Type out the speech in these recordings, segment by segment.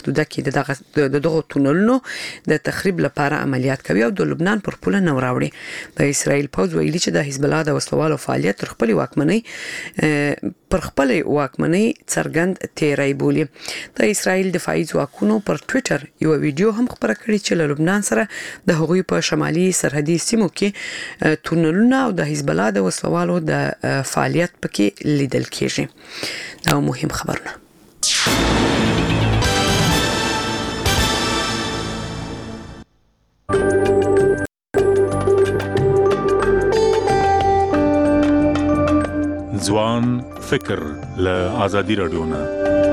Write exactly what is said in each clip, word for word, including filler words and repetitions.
محدوده کې د دغه تونلونو د تخریب لپاره عملیات کوي او د لبنان پر پوله نو راوړي. د اسرایل پوځ ویلي چې د حزب الله د وسلوالو فعالیت تر خپل واکمنۍ پر خپل واکمنۍ څرګند تیری بولي. د اسرایل دفاعي ځواکونو پر ټوئیټر یو ویډیو هم خبره کړې چې له لبنان سره د هغوی په شمالي سرحدي سیمو کې تونلونه او د حزب الله د وسلوالو د فعالیت پکې لیدل کېږي. دا مهم خبرونه. ځوان فکر له آزادي رادیو نه.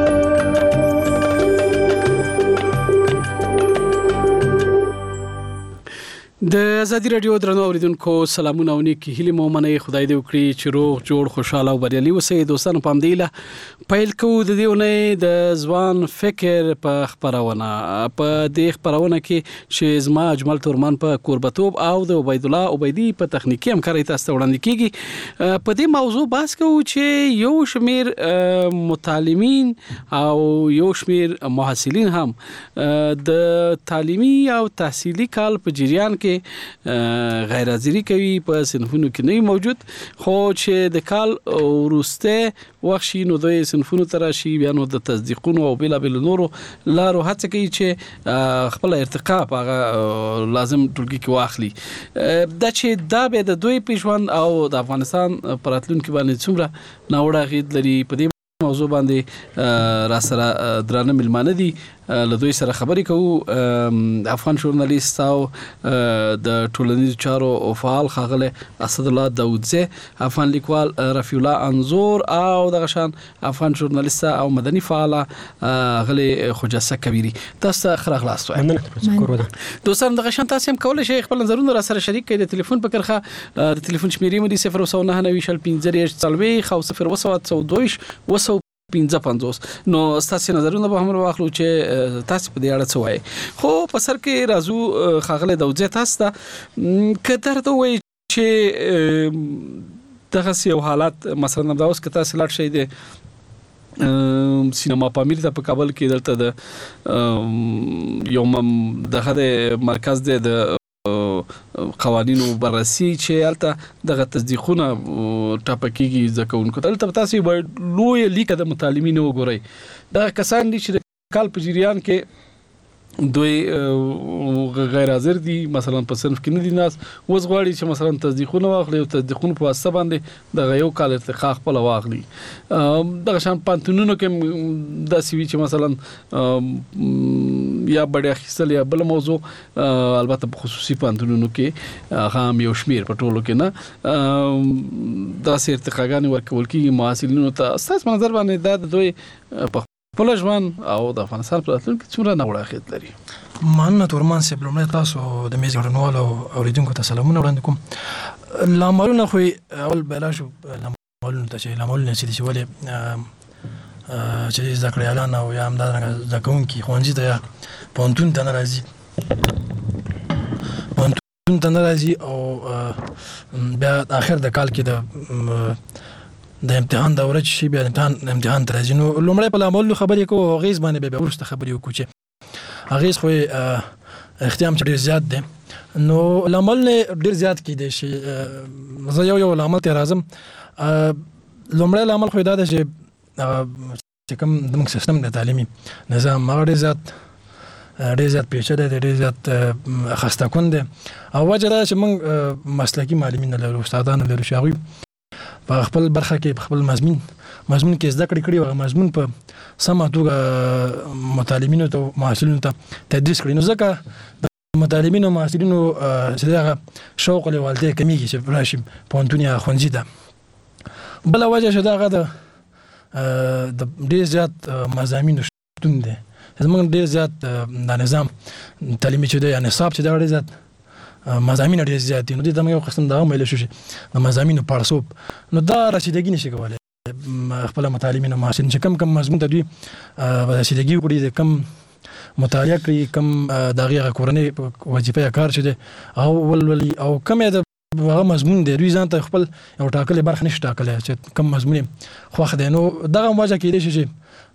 د آزادي رادیو درنو اوریدونکو سلامونه او نیکی هیله مو منئ. خدای دې وکړي چې روغ جوړ خوشاله او بریالي اوسئ. دوستانو پام دی له پیل کوو د دې ونې د ځوان فکر په خبرونه په دې خبرونه کې چې زما اجمل تورمان په قربتوب او د عبید الله عبیدی په تخنیکی همکاري تاسو ته وړاندې کیږي. په دې موضوع بحث کوو چې یو شمیر متعلمین او یو شمیر محصلین هم د تعلیمي او تحصیلي کال په جریان کې غیر حاضری کوي په صنفونو کې نه موجود، خو چې د کال ورسته وخت شي نو د صنفونو تر شي بیا نو د تصدیقونو او بلا بل نورو لارو هڅه کوي چې خپل ارتقا په لازم ټولګي کې واخلي. دا چې دا به د دوی پیشوان او د افغانستان پراتلونکو باندې څومره ناوړه غید لري په دې موضوع باندې را سره درانه ملمانه دي. له دوی سره خبرې کوو. افغان ژورنالیست او د ټولنیزو چارو فعال خاغله اسد الله داودزی، افغان لیکوال رفیع الله انزور او دغه شان افغان ژورنالیست او مدني فعال غله خجسته کبیری. تاسو خره خلاص وای دوستان دغه شان تاسو هم کولای شئ خپل نظرونه را سره شریک کړئ. د ټلیفون په کرخه د ټلیفون شمیرې مو دي صفر او نه نه شل پنځه څلوي خو صفر وسو دویش وسو پنځه پنځوس. نو تاسو نظرونه به هم واخلو چې تاسو په دې اړه څه وایي. خو په سر کې راځو خاغله داودزی تاسو ته کتر ته وایي چې دغه یو حالت مثلا دا اوس که تاسو لاړ شئ د سینما پامیر ته په کابل کې دلته د یو دغه مرکز د قوانینو بررسي چې البته دغه تصدیقونه ټاپکیږي ځکهونکو دلته تاسو باید لوی لیک د متعلمینو وګورئ. دا کسان دي چې کال په جریان کې دوی غیر حاضر دي، مثلا په صنف کې نه دي ناس، اوس غواړي چې مثلا تصدیقونه واخلي او تصدیقونه په واسطه باندې د یو کال ارتقا خپل واخلي. دغه شان پانتونونو کې د سی وی چې مثلا یا بډه اخیستل یا بل موضوع، البته په خصوصي پانتونونو کې هم یو شمیر په ټولو کې نه دا سي ارتقاګان ورکول کیږي محصلینو ته. تاسو نظر باندې دا دوی په خپل ژوند او د افغانستان په راتلونکي کې څومره ناوړه اغېز لري؟ مننه تورمان صاحب. لومړی تاسو د میز ګډونوالو او اوریدونکو ته سلامونه وړاندې کوم. لاملونه خو اول بلا شو لاملونه ته چې لاملونه چې ولې چې زده کړیالان او یا همدارنګه زده کوونکي ښوونځي ته یا پوهنتون ته نه راځي پوهنتون ته نه راځي او بیا اخر د کال کې د د امتحان دوره چې بیا امتحان امتحان تر ځینو لومړی په لامل خبرې کوو غیز باندې به ورسته خبرې وکړو چې غیز خو اختیام چې ډیر زیات دی. نو لامل ډیر زیات کې دی چې زه یو یو لامل ته راځم. لومړی لامل خو دا ده چې چې کوم زموږ سیستم د تعلیمي نظام هغه ډیر زیات ډیر زیات پیچیده دی، ډیر زیات خسته کن دی او وجه دا چې موږ مسلکي معلمین لرو، استادان لرو چې هغوی په خپل برخه کې په خپل مضمون مضمون کې زده کړې کړي او مضمون په سمه توګه متعلمینو ته محصلینو ته تدریس کړي. نو ځکه د متعلمینو محصلینو چې دغه شوق لیوالتیا کمیږي چې راشي پوهنتون یا ښوونځي ته. بله وجه چې دغه د د ډېر زیات مضامینو شتون دی. زموږ ډېر زیات د نظام تعلیمي چې دی یا نصاب چې دغه ډېر زیات مضامین ډېر زیات دي. نو دې ته موږ یو قسم دغه ویلی شو چې د مضامینو پړسوب، نو دا رسیدګي نشي کولی خپله متعلمین او محصلین چې کم کم مضمون ته دوی رسیدګي وکړي، د کم مطالعه کړي، کم د هغې هغه کورنۍ وظیفه یا کار چې دی هغه ولولي او کم یې د هغه مضمون دی دوی ځان ته خپل یو ټاکلې برخه نشي ټاکلی چې کم مضمون یې خوښ دی. نو دغه وجه کېدای شي چې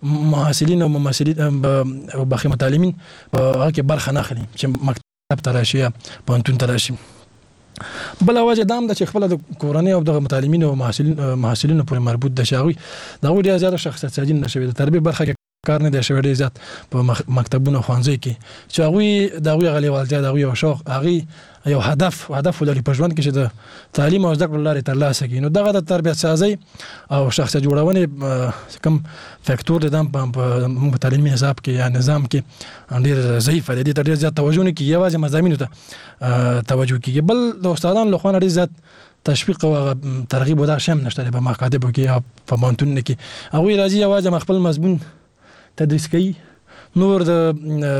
محصلین او ممثلین او باقي متعلمین په هغه کې برخه نه اخلي چې مکتب ته راشي یا پوهنتون ته راشي. بل وجه دام د چې خپل د کورنۍ او د متعلمین او محصلین محصلینو پورې مربوط د شاوی دا ډیر زیات شخصیت ساجین نشوي د تربیه برخه کې کار نه دی شوی ډیر زیات په مکتبونو خوانځي کې چې هغه د هغه غلیوالتیا د هغه یو شوق هغه یو هدف هدف ولري په ژوند کې چې د تعلیم او زده کړو لارې ترلاسه کړي. نو دغه د تربیت سازي او شخصیت جوړونې کوم فاکتور د دام په تعلیمي حساب کې یا نظام کې ډیر ضعیف دی. د ډیر زیات توجه نه کیږي یوازې مضامینو ته توجه کیږي. بل د استادانو له خوا ډیر زیات تشویق او ترغیب ودا شم نشته په مکاتب کې یا په پوهنتون کې. هغه راځي یوازې خپل مضمون تدریس کوي. نور د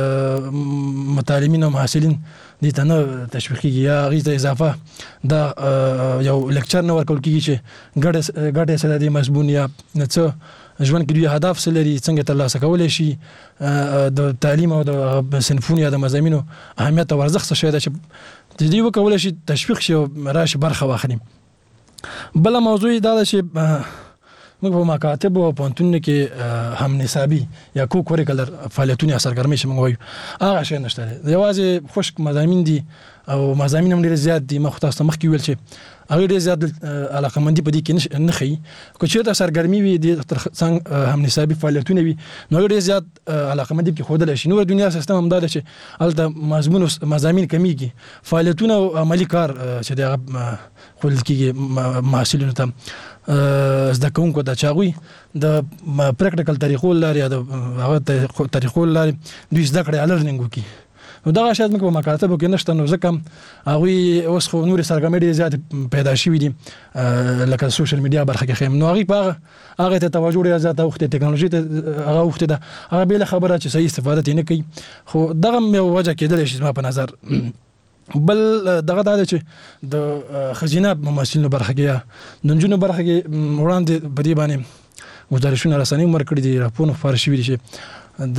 متعلمین او محصلین دي ته نه تشویقي یا غیزه اضافه دا یو لیکچر نه ورکول کیږي چې ګډه ګډه سره د مضمون یا څه ژوند کې دوی هدف سره لري څنګه ترلاسه کولای شي د تعلیم او د صنفونو یا د مضامینو اهمیت او ارزښت څه دی چې د دې وکولای شي تشویق شي او راشي برخه واخلي. بل موضوع دا ده چې موږ په مکاتب او پوهنتون کې هم نصابي یا کو کوریکولر فعالیتونه سرګرمي شي موږ وایو هغه شی نشته. یوازې خوشک مضامین دي او مضامین هم ډیر زیات دي. مخ تاسو مخ کې ویل چې هغه ډیر زیات علاقمندي په دې کې نه خي کو چې د سرګرمي وي د څنګه هم نصابي فعالیتونه وي نو ډیر زیات علاقمندي کې خودل شي. نو دنیا سیستم هم دا چې الته مضمون مضامین کمیږي فعالیتونه او عملی کار چې د خپل کې محصلینو ته زده کوونکو د چاغوي د پریکټیکل طریقو لاري یا د هغه طریقو لاري دوی زده کړې لرنینګ وکي. نو دا شاید موږ په مکاتبو کې نشته. نو ځکه هغه اوس خو نور سرګرمي ډېر زیات پیدا شوي دي لکه سوشل میډیا برخه کې خیم. نو هغه په هغه ته توجه ډېر زیات وخت ټیکنالوژي ته هغه وخت ده هغه به خبره چې صحیح استفاده نه کوي. خو دغه یو وجه کېدل شي ما په نظر. بل دغه دا چې د خزینه ممثلینو برخه کې د نجونو برخه کې وړاندې په دې باندې گزارشونه رسنۍ مرکړي دي راپورونه خبر شوي دي چې د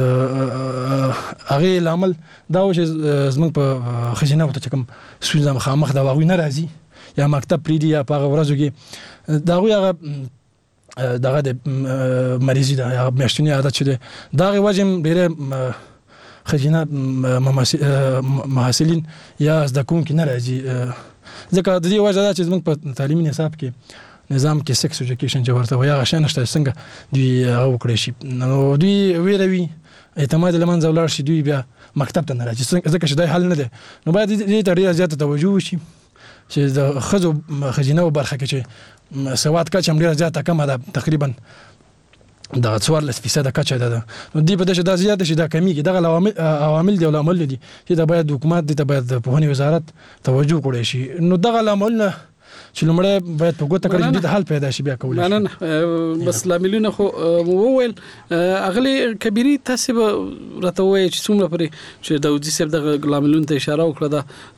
هغه لامل دا و چې زموږ په خزینه وته کوم سوزه مخامخ دا واغوي ناراضي یا مکتب پریدي یا په ورځو کې دا غوي هغه دغه د مریضي دا یا مشتنی عادت شته دا غي وجه ډیره خزینه محصلین یا زده کوونکي ناراضي. ځکه د دې وجه دا چې زموږ په تعلیمي نصاب کې نظام کې سکس ایجوکیشن چې ورته وایي هغه شان نشته څنګه دوی هغه وکړي شي. نو دوی ویروي اعتماد لمنځه ولاړ شي دوی بیا مکتب ته نه راځي ځکه چې دا حل نه دی. نو باید دې ته ډېر زیاته توجه وشي چې د ښځو خزینه برخه کې چې سواد کچه هم ډېره زیاته کمه ده تقریبا دا څوارلس فیصده کچه ده. نو دې په دې چې دا زیات شي دا کمیږي. دغه عوامل عوامل دي او عوامل دي چې دا باید حکومت دې ته باید په پوهنې وزارت توجه وکړي شي. نو دغه عوامل چې لمړی باید په ګوته کړی د حل پیدا شي بیا کولای نه نه بس لاملونه خو وویل اغلی کبیری تاسو راته وایي چې څومره پرې چې داودي صاحب د لاملونو ته اشاره وکړه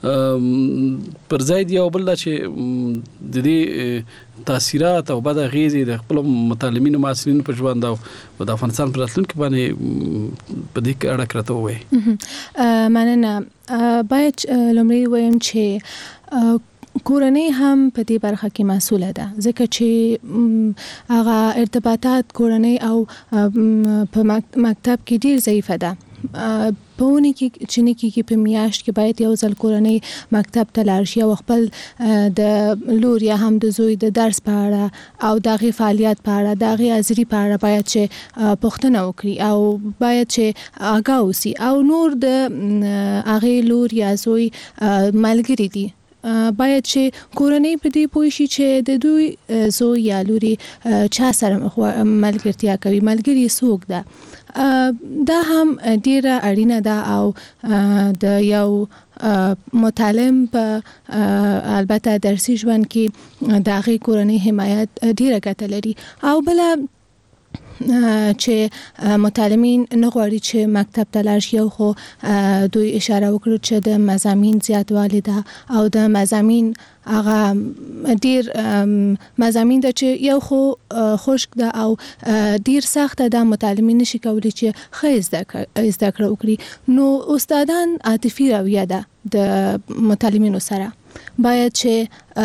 دا پر ځای دی او بل چې د دې تاثیرات او بد غیزي د خپل متعلمین او محصلین په ژوند او د افغانستان پر راتلونکي باندې په دې کې اړه کړته وایي. مننه. باید لمړی وایم چې کورنۍ هم په دې برخه کې مسؤله ده ځکه چې هغه ارتباطات کورنۍ او په مکتب کې ډیر ضعیفه ده. په ونی کې چې نه کېږي په میاشت کې باید یو ځل کورنۍ مکتب ته لاړ شي او خپل د لور یا هم د زوی د درس په اړه او دغه فعالیت په اړه دغه حاضری په اړه باید چې پوښتنه وکړي او باید چې آگاه اوسي او نور د هغه لور یا زوی ملګری دي باید چې کورنۍ په دې پوه شي چې د دوی زوی یا لوري چا سره ملګرتیا کوي ملګری څوک ده. دا هم ډیره اړینه ده او د یو متعلم په البته درسي ژوند کې د هغې کورنۍ حمایت ډیره ګټه لري. او بله چې متعلمین نه غواړي چې مکتب ته لاړ شي خو دوی اشاره وکړه چې د مضامین زیاتوالی ده او د مضامین هغه ډیر مضامین ده چې یو خو خشک ده او ډیر سخت ده متعلمین نشي کولی چې ښه زده کړه وکړي. نو استادان عاطفي رویه ده د متعلمینو سره. باید چې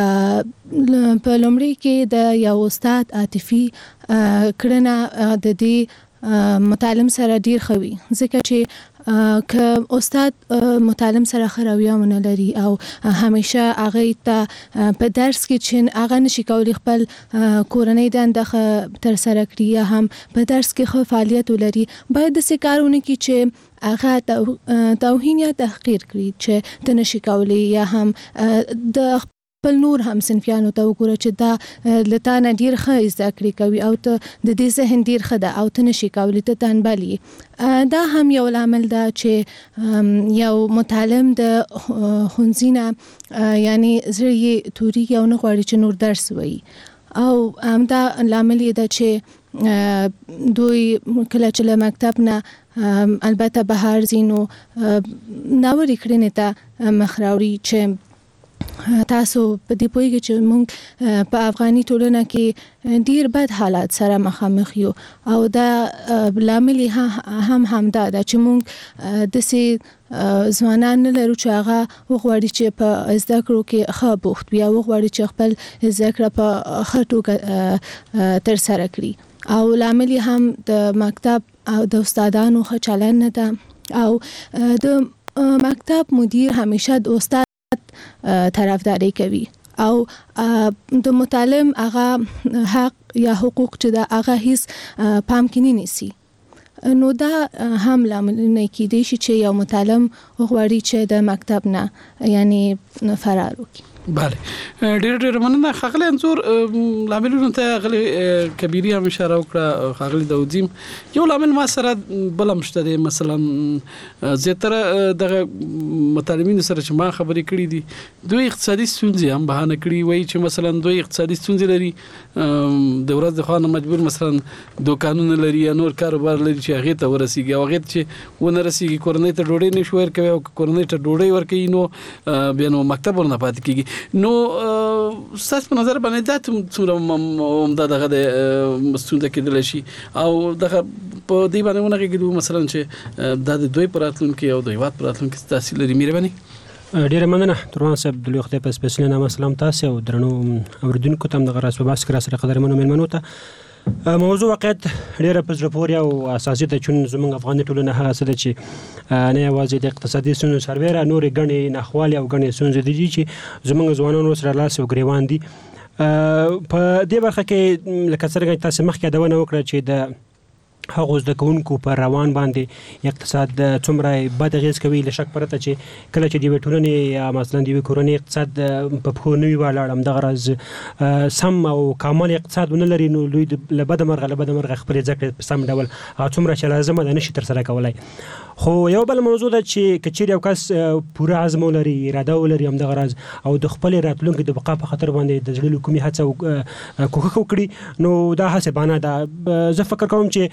په لومړي کې د یو استاد عاطفي کړنه د دې متعلم سره ډیر خوي ځکه چې که استاد متعلم سره خراویونه لري او همیشه هغه ته په درس کې چې هغه نشي کولی خپل کورنۍ دنده تر سره کړي یا هم په درس کې خو فعالیت ولري باید د سکارونه کې چې هغه توهین یا تحقیر کړي چې د نشي کولی یا هم د بل نور هم صنفیانو ته وګوره چې دا لتانه ډیر ښه زده کړې کوي او ته د دې ذهن ډیر ښه ده او ته نشي کولی ته تنبلي دا هم یو عامل ده چې یو متعلم د خونځینه یعنی زړی توري یو نه غواړي چې نور درس وایي او هم دا عامل ده چې دوی کله چې له مکتب نه البته بهر زینو ناوړي کړنې ته مخراوري چې تاسو په دې پوهیږئ چې موږ په افغاني ټولنه کې ډیر بد حالات سره مخامخ یو او دا لامل هم هم دا چې موږ د سي ځوانان لرو چې هغه وغواړي چې په زده کړو کې ښه بوخت وي او وغواړي چې خپل زده کړه په ښه توګه تر سره کړي او لامل هم د مکتب او د استادانو ښه چلند نه ده او د مکتب مدیر همیشه د استاد طرفداري کوي او د متعلم هغه حق یا حقوق چې دا هغه هیڅ پام کې نه نیسي نو دا هم لامل نه کېدی چې یو متعلم غواړي چې د مکتب نه یعنی فرار وکړي بله ډېر ډېر مننه خغلی انزور لاملونو ته غلی کبیری هم اشاره وکړه خغلی داودزیم یو لامل ما سره بل هم شته دی مثلا زیاتره دغه متعلمینو سره چې ما خبرې کړې دي دوی اقتصادي ستونزې هم بهانه کړي وایي چې مثلا دوی اقتصادي ستونزې لري د ورځ د خوا نه مجبور مثلا دوکانونه لري یا نور کاروبار لري چې هغې ته ورسیږي او هغې ته چې ونه رسیږي کورنۍ ته ډوډۍ نشي ورکوي او کورنۍ ته ډوډۍ ورکوي نو بیا نو مکتب ورنه پاتې کېږي نو ستاسو په نظر باندې دا څومره عمده دغه د ستونزه کېدلی شي او دغه په دې باندې ونغږېدو مثلا چې دا د دوی په راتلونکي او د هېواد په راتلونکي څه تاثیر لري مهرباني ډیره مننه تروان صاحب د لوی خدای په سپیشل نامه سلام تاسو او درنو اوریدونکو ته دغه راس په باس کرا سره قدرمنو مېلمنو ته موضوع واقعیت ډیره په زړه پورې او اساسي ته چې زموږ افغاني ټولنه هغه څه ده چې نه یوازې د اقتصادي ستونزو سربېره نورې ګڼې ناخوالې او ګڼې ستونزې دي چې زموږ ځوانانو سره لاس او ګریوان دي په دې برخه کې لکه څنګه تاسو مخکې یادونه وکړه چې د هغه زده کوونکو پر روان باندې اقتصاد څومره بد اغیز کوي لشک پرته چې کله چې د ټولنې یا مثلا د کورنۍ اقتصاد په پخو نوی ولاړ هم دغه راز سم او کامل اقتصاد ونه لري نو لوی له بد مرغه له بد مرغه خپل ځکه په سم ډول څومره چې لازم ده نشي تر سره کولای خو یو بل موضوع ده چې کچیر یو کس پوره عزم ولري اراده ولري هم دغه راز او د خپل راتلونکو د بقا په خاطر باندې د ځړلو کومي هڅه کوښښ وکړي نو دا هڅه باندې دا زه فکر کوم چې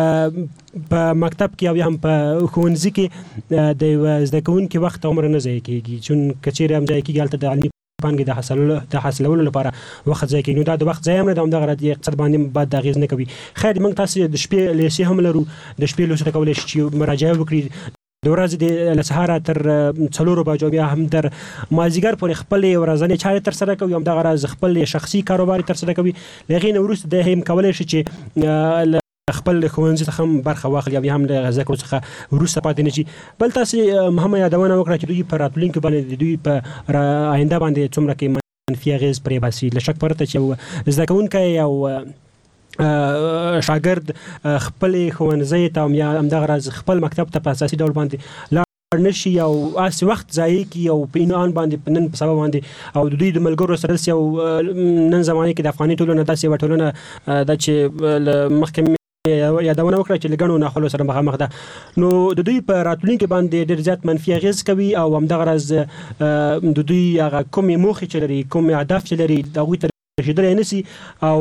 په مکتب کې او هم په ښوونځي کې د زده کوونکو وخت عمر نه ضایع کیږي چې کچیر هم ضایع کیږي هلته د علمي پانګې د حاصلولو د حاصلولو لپاره وخت ځای کوي نو دا د وخت ځای هم نه د همدغه د اقتصاد باندې بد اغېز نه کوي خیر موږ تاسو د شپې لیسې هم لرو د شپې لوست کولای شي چې مراجعه وکړي د ورځې د سهار تر څلورو بجو بیا هم تر مازیګر پورې خپل ورځنی چارې تر سره کوي همدغه راز خپل شخصي کاروبار تر سره کوي لغې نه وروسته د هم کولای شي چې خپل ښوونځي ته هم برخه واخلي یا هم له ذکر څخه وروسته پاتې نه شي بل تاسو محمد یادونه وکړه چې دوی په راتلونکي باندې دوی په آینده باندې څومره کې منفي اغېز پرې باسي لشک پرته چې زده کوونکی او شاګرد خپل ښوونځي ته یا همدغه راز خپل مکتب ته په اساسي ډول باندې نشي او اس وخت ځای کی او په انعام باندې نن په سبب باندې او د دوی د ملګرو سره یو نن زمانه کې د افغاني ټولنه داسې وټولنه د چې محکمه یادونه وکړه چې لګڼو ناخلو سره مخامخ ده نو د دوی په راتلونکي باندې ډېر زیات منفي اغېز کوي او همدغه راز د دوی هغه کومې موخې چې لري کوم اهداف چې لري د هغوی ته رسېدلی نشي او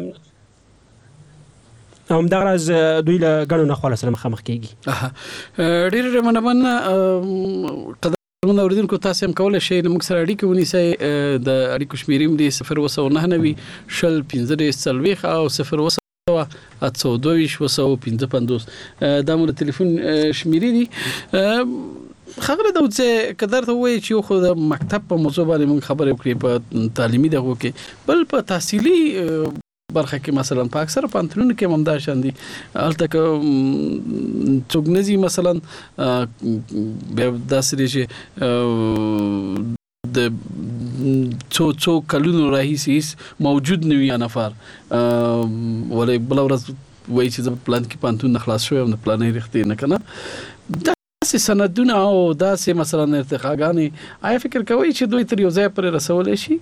همدغه راز دوی له ګڼو ناخوالو سره مخامخ کېږي ډېر ډېر مننه قدرمنو اوریدونکو تاسو هم کولی شئ موږ سره اړیکې ونیسئ د اړیکو شمیرې دی صفر اووه سوه نهه نوي شل پنځه دېرش څلوېښت او صفر اووه سوه اته سوه دوه ویشت اووه سوه پنځه پنځوس دا مو د تلیفون شمیرې دي خبره دا چې کدر ته وایي چې خو د مکتب په موضوع باندې موږ خبرې وکړې په تعلیمي دغه کې بل په تحصیلي برخه کې مثلا په اکثر پانتونونو کې هم دا شان دي الته کې څوک نزي مثلا بیا داسې دي چې د څو څو کلونو راهیسې موجود نوي نفر ولې بل ورځ وایي چې پلان کې پانتون خلاص شوی او د پلانې رښتې نه کنه داسې سندونه او داسې مثلا ارتقاګانې آیا فکر کوي چې دوی تر یو ځای پورې رسولی شي؟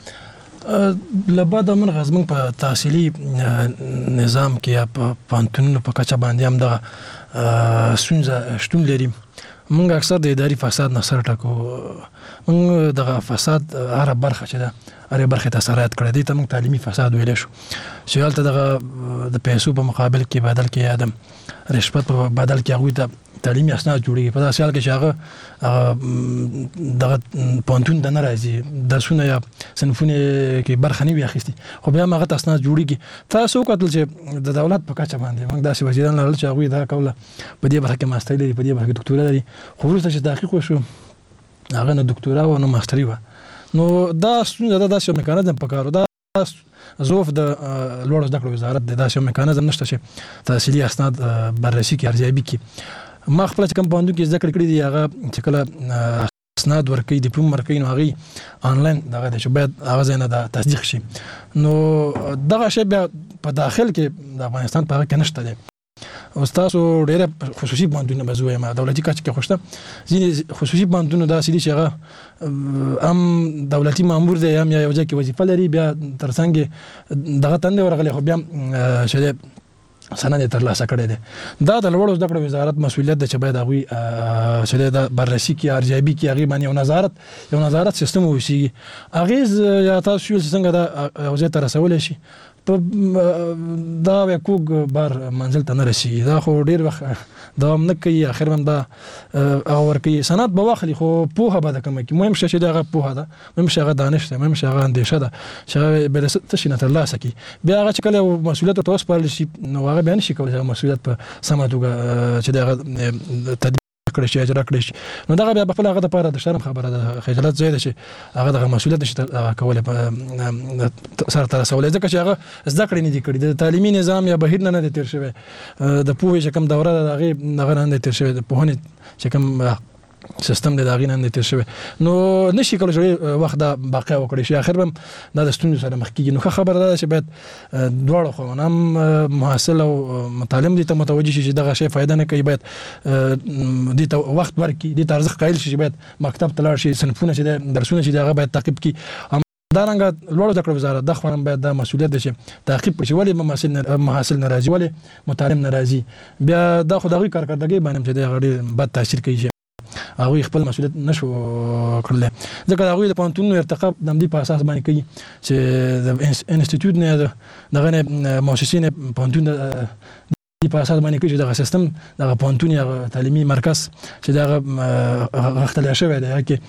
لبعد من غزمن په تحصیلي نظام کې یا په پانتونونو په کچه باندې هم دغه ستونزه شتون لري. موږ اکثر د اداري فساد نه سر ټکو. موږ دغه فساد هر برخه چې ده هر برخه ته سرایت کړی دی ته موږ تعلیمي فساد ویلی شو چې هلته دغه د پیسو په مقابل کې بدل کې یا د رشوت په بدل کې هغوی ته تعلیمي اسناد جوړېږي په داسې حال کې چې هغه دغه پوهنتون ته نه راځي درسونه یا صنفونه کې برخه نه وي اخیستې خو بیا هم هغه ته اسناد جوړېږي. تاسو وکتل چې د دولت په کچه باندې موږ داسې وزیران لرل چې هغوی دا کوله په دې برخه کې ماسټري لري په دې برخه کې ډاکټورا لري خو وروسته چې تحقیق وشو هغه نه ډاکټورا و نه ماسټري وه. نو دا ستونزه ده داسې یو میکانیزم پکار و. دا ضعف د لوړو زده کړو وزارت دی داسې یو میکانیزم نشته چې تحصیلي اسناد بررسي کړي ارزیابي کړي. ما خپل چې کوم پوهنتون کې زده کړې کړي دي هغه چې کله اسناد ورکوي ډیپلوم ورکوي نو هغې آنلاین دغه دی چې باید هغه ځای نه د تصدیق شي. نو دغه شی بیا په داخل کې د افغانستان په هغه کې نشته دی. اوس تاسو ډېره خصوصي پوهنتونونه به زه وایم دولتي کچه کې خو شته ځینې خصوصي پوهنتونونه داسې دي چې هغه هم دولتي مامور دی هم یا یو ځای کې وظیفه لري بیا تر څنګ دغه تندې ورغلی خو بیا چې دی سند یې ترلاسه کړی دی. دا د لوړو زده کړو وزارت مسؤلیت ده چې باید هغوی چې دی دا بررسي کړي ارزیابي کړي هغې باندې یو نظارت یو نظارت سیستم واوسېږي. اغېز یا تاسو ویل چې څنګه دا یو ځای ته رسولی شي دا یو کوږ بار منزل ته نه رسېږي. دا خو ډېر وخت دوام نه کوي اخر هم دا هغه ورکوي سند به واخلي خو پوهه به ده کمه کړي. مهم شی چې دی هغه پوهه ده مهم شی هغه دانش دی مهم شی هغه اندېشه ده چې هغه به څه شي نه ترلاسه کړي. بیا هغه چې کله یو مسؤلیت ورته وسپارل شي نو هغه بیا نه شي کولی چې هغه مسؤلیت په سمه توګه چې دی هغه تدبیر کړی شي اجرا کړی شي. نو دغه بیا خپل هغه دپاره د شرم خبره ده خجالت ځای دی چې هغه دغه مسؤلیت نشي کولی سرته رسولی ځکه چې هغه زده کړې نه دي کړي. د تعلیمي نظام یا بهیر نه نه دی تېر شوی د پوهې چې کوم دوره ده د هغې هغه نه نه دی تېر شوی د پوهنې چې کوم سیستم د هغې نه نه دی تېر شوی نو نشي کولی چې وخت دا باقی وکړی شي. اخر به دا د ستونزو سره مخ کېږي. نو ښه خبره ده چې باید دواړه خواوونه هم محصل او متعلم دې ته متوجه شي چې دغه شی فایده نه کوي باید دې ته وخت ورکړي دې ته ارزښت قایل شي چې باید مکتب ته لاړ شي صنفونه چې دی درسونه چې دی هغه باید تعقیب کړي. همدارنګه لوړو زده کړو وزارت د خوا هم باید دا مسؤلیت دی چې تعقیب کړي چې ولې محصل نه راځي ولې متعلم نه راځي. بیا دا خو د هغوی کارکردګۍ باندې چې دی هغه ډېر بد تاثیر کوي چې هغوی خپل مسؤلیت نشو کړلی ځکه د هغوی د پوهنتونونو ارتقا د همدې په اساس باندې کوي چې د انسټیټیوټ نه دغه نه مؤسسې نه پوهنتون په اساس باندې کوي چې دغه سیستم دغه پوهنتون یا تعلیمي مرکز چې دغه غښتلی شوی دی کې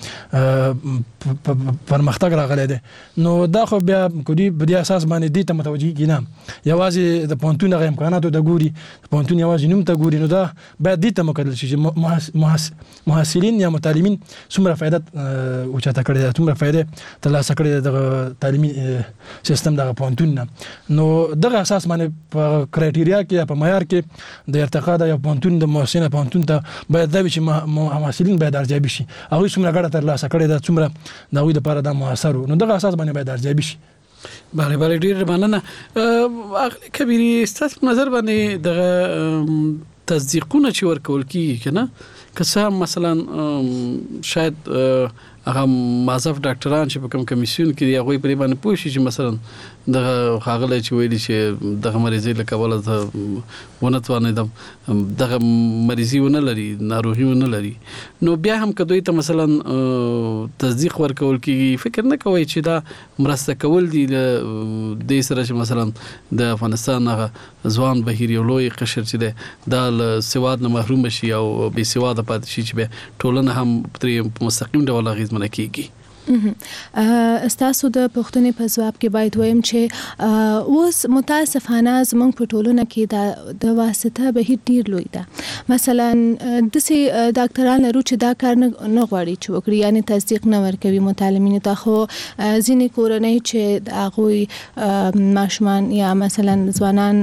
پرمختګ راغلی دی. نو دا خو بیا که دوی په دې اساس باندې دې ته متوجه کېږي نه یوازې د پوهنتون هغه امکاناتو ته ګوري د پوهنتون یوازې نوم ته ګوري نو دا باید دې ته مکتل شي چې محصلین یا متعلمین څومره فایده اوچته کړې ده څومره فایده ترلاسه کړې ده دغه تعلیمي سیستم دغه پوهنتون نه. نو دغه اساس باندې په کرایټیریا کې یا په معیار کې د ارتقا د یو پوهنتون د محصل پوهنتون ته باید دا وي چې محصلین باید ارزیابي شي هغوی څومره ګټه ترلاسه کړې ده څومره د هغوی دپاره دا مؤثر و. نو دغه اساس باندې باید ارزیابي شي. بله بله ډېر مننه. اغلې کبیري ستاسو په نظر باندې دغه تصدیقونه چې ورکول کېږي که نه که څه مثلا شاید هغه معذف ډاکټران چې په کوم کمیسیون کې دي هغوی پرې باندې پوه شي چې مثلا دغه ښاغلی چې ویلي چې دغه مریضۍ له کبله زه ونه توانېدم دغه مریضي ونه لري ناروغي ونه لري نو بیا هم که دوی ته مثلا تصدیق ورکول کېږي فکر نه کوئ چې دا مرسته کول دي له دې سره چې مثلا د افغانستان هغه ځوان بهیر یو لوی قشر چې دی دا له سواد نه محروم شي او بې سواده پاتې شي چې بیا ټولنه هم پرې په مستقیم ډول اغېزمنه کېږي. استاسو د پښتنې په جواب کې باید وایم چې اوس متاسفانه زمونږ په ټولنه کې د واسطه به ډیر لوی ده. مثلا د سي ډاکټران لرو چې دا کار نه غواړي چې وکړي، یعنی تصدیق نه ورکوي متعلمینو ته، خو ځینې کورنۍ چې هغوی ماشومان یا مثلا ځوانان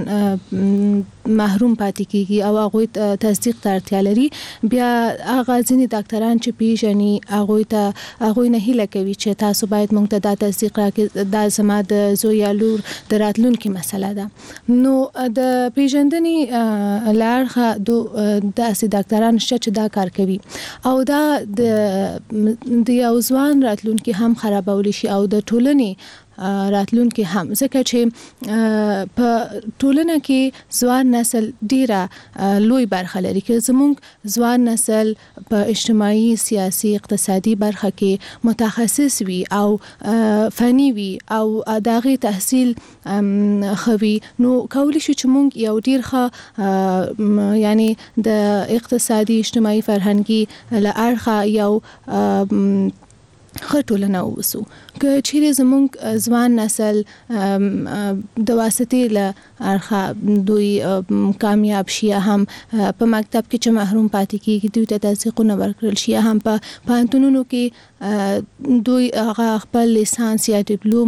محروم پاتې کیږي او هغه تصدیق ته اړتیا لري، بیا هغه ځینې ډاکټران چې پیژني هغه ته هغه نه هیله کوي چې تاسو باید موږ ته دا تصدیق راکړئ، دا زما د زوی یا لور د راتلونکي مسله ده. نو د پیژندنې لارخه د اسی ډاکټران شته چې دا کار کوي او دا د د یو ځوان راتلونکي هم خرابولی شي او د ټولنې راتلونکي هم، ځکه چې په ټولنه کې ځوان نسل ډیره لوی برخه لري. که زموږ ځوان نسل په اجتماعي، سیاسي، اقتصادي برخه کې متخصص وي او فني وي او دغه تحصیل خوي، نو کولی شي چې موږ یو ډیر ښه یعنی د اقتصادي، اجتماعي، فرهنګي لارخه یو خټولنه وسو. که چیرې زموږ ځوان نسل د واسطې له اړخه دوی کامیاب شي، هم په مکتب کې چې محروم پاتې کیږي دوی ته تصدیقونه ورکړل شي، هم په پوهنتونونو کې دوی هغه خپل لیسانس یا ډیپلوم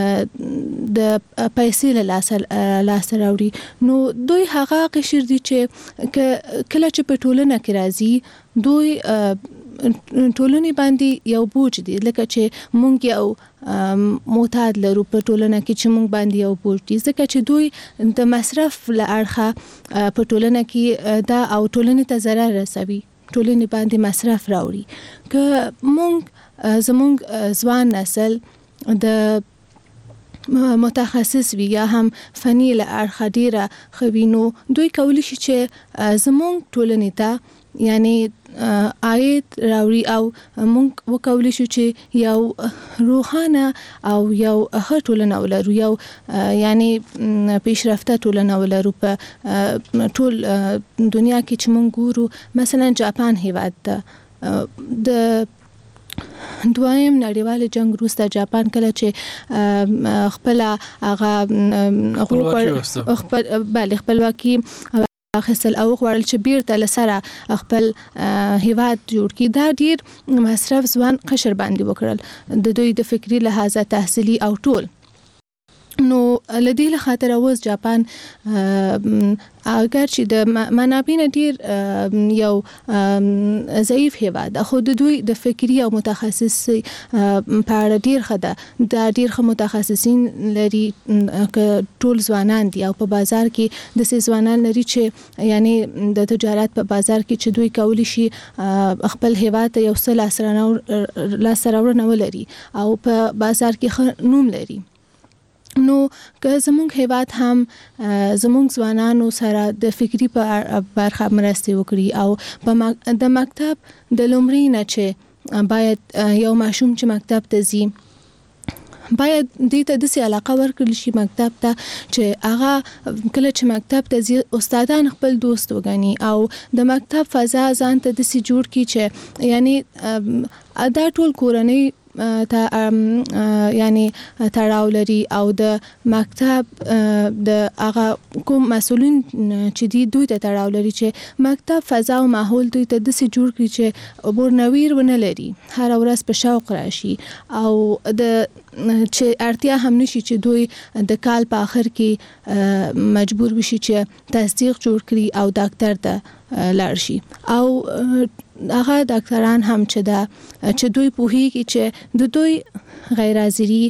د پیسې له لاسه راوړي، نو دوی هغه قشر دي چې کله چې په ټولنه کې راځي دوی ټولنې باندې یو بوج دي، لکه چې مونږ یو معتاد لرو په ټولنه کې چې مونږ باندې یو بوج دي، ځکه چې دوی د مصرف له اړخه په ټولنه کې دا او ټولنې ته ضرر رسوي، ټولنې باندې مصرف راوړي. که مونږ زمونږ ځوان نسل د متخصص وي یا هم فني له اړخه ډیره خوي، نو دوی کولی شي چې زمونږ ټولنې ته یعنی آیت راوړي او موږ وکولای شو چې یو روحانه او یو ښه ټولنه ولرو، یو یعنی پیشرفته ټولنه ولرو په ټول دنیا کې چې موږ ګورو. مثلا جاپان هیواد ده، د دویم نړیوال جنگ وروسته جاپان کله چې خپل هغه خپل بل خپلواکي اخیستل او غواړل چې بیرته لسره خپل هیواد جوړ کړي، دا ډیر مصرف ځوان قشر باندې وکړل، د دوی د فکری لحاظه، تحصیلي او ټول. نو لدی له خاطر اوس جاپان اگر چې د منابع ډیر یو ضعیف هیواد، خو د دوی د فکری او متخصص په اړه ډیر خده دا ډیر خه متخصصین لري، ټول ځوانان دي او په بازار کې د سي ځوانان لري چې یعنی د تجارت په بازار کې چې دوی کولی شي خپل هیواد ته یو څه لاسراوړنه ولري او په بازار کې نوم لري. نو که زموږ هیواد هم زموږ ځوانانو سره د فکری په برخه مرسته وکړي او په د مکتب د لومړی نه چې باید یو ماشوم چې مکتب ته ځي باید دې ته د سي علاقه ورکړل شي مکتب ته، چې هغه کله چې مکتب ته ځي استادان خپل دوست وګڼي او د مکتب فضا ځان ته د سي جوړ کړي چې یعنی دا ټول کورنۍ ته یعنی تړاو لري او د مکتب د هغه کوم مسؤلین چې دی دوی ته تړاو لري چې مکتب فضا او ماحول دوی ته د سي جوړ کړي چې ورنویر ونه لري، هر ورځ په شوق راشي او د چې اړتیا هم نشي چې دوی د کال په اخر کې مجبور وشي چې تصدیق جوړ کړي او ډاکټر ته لاړ شي. او هغه ډاکټران هم چې دا چې دوی پوهیږي چې د دوی غیر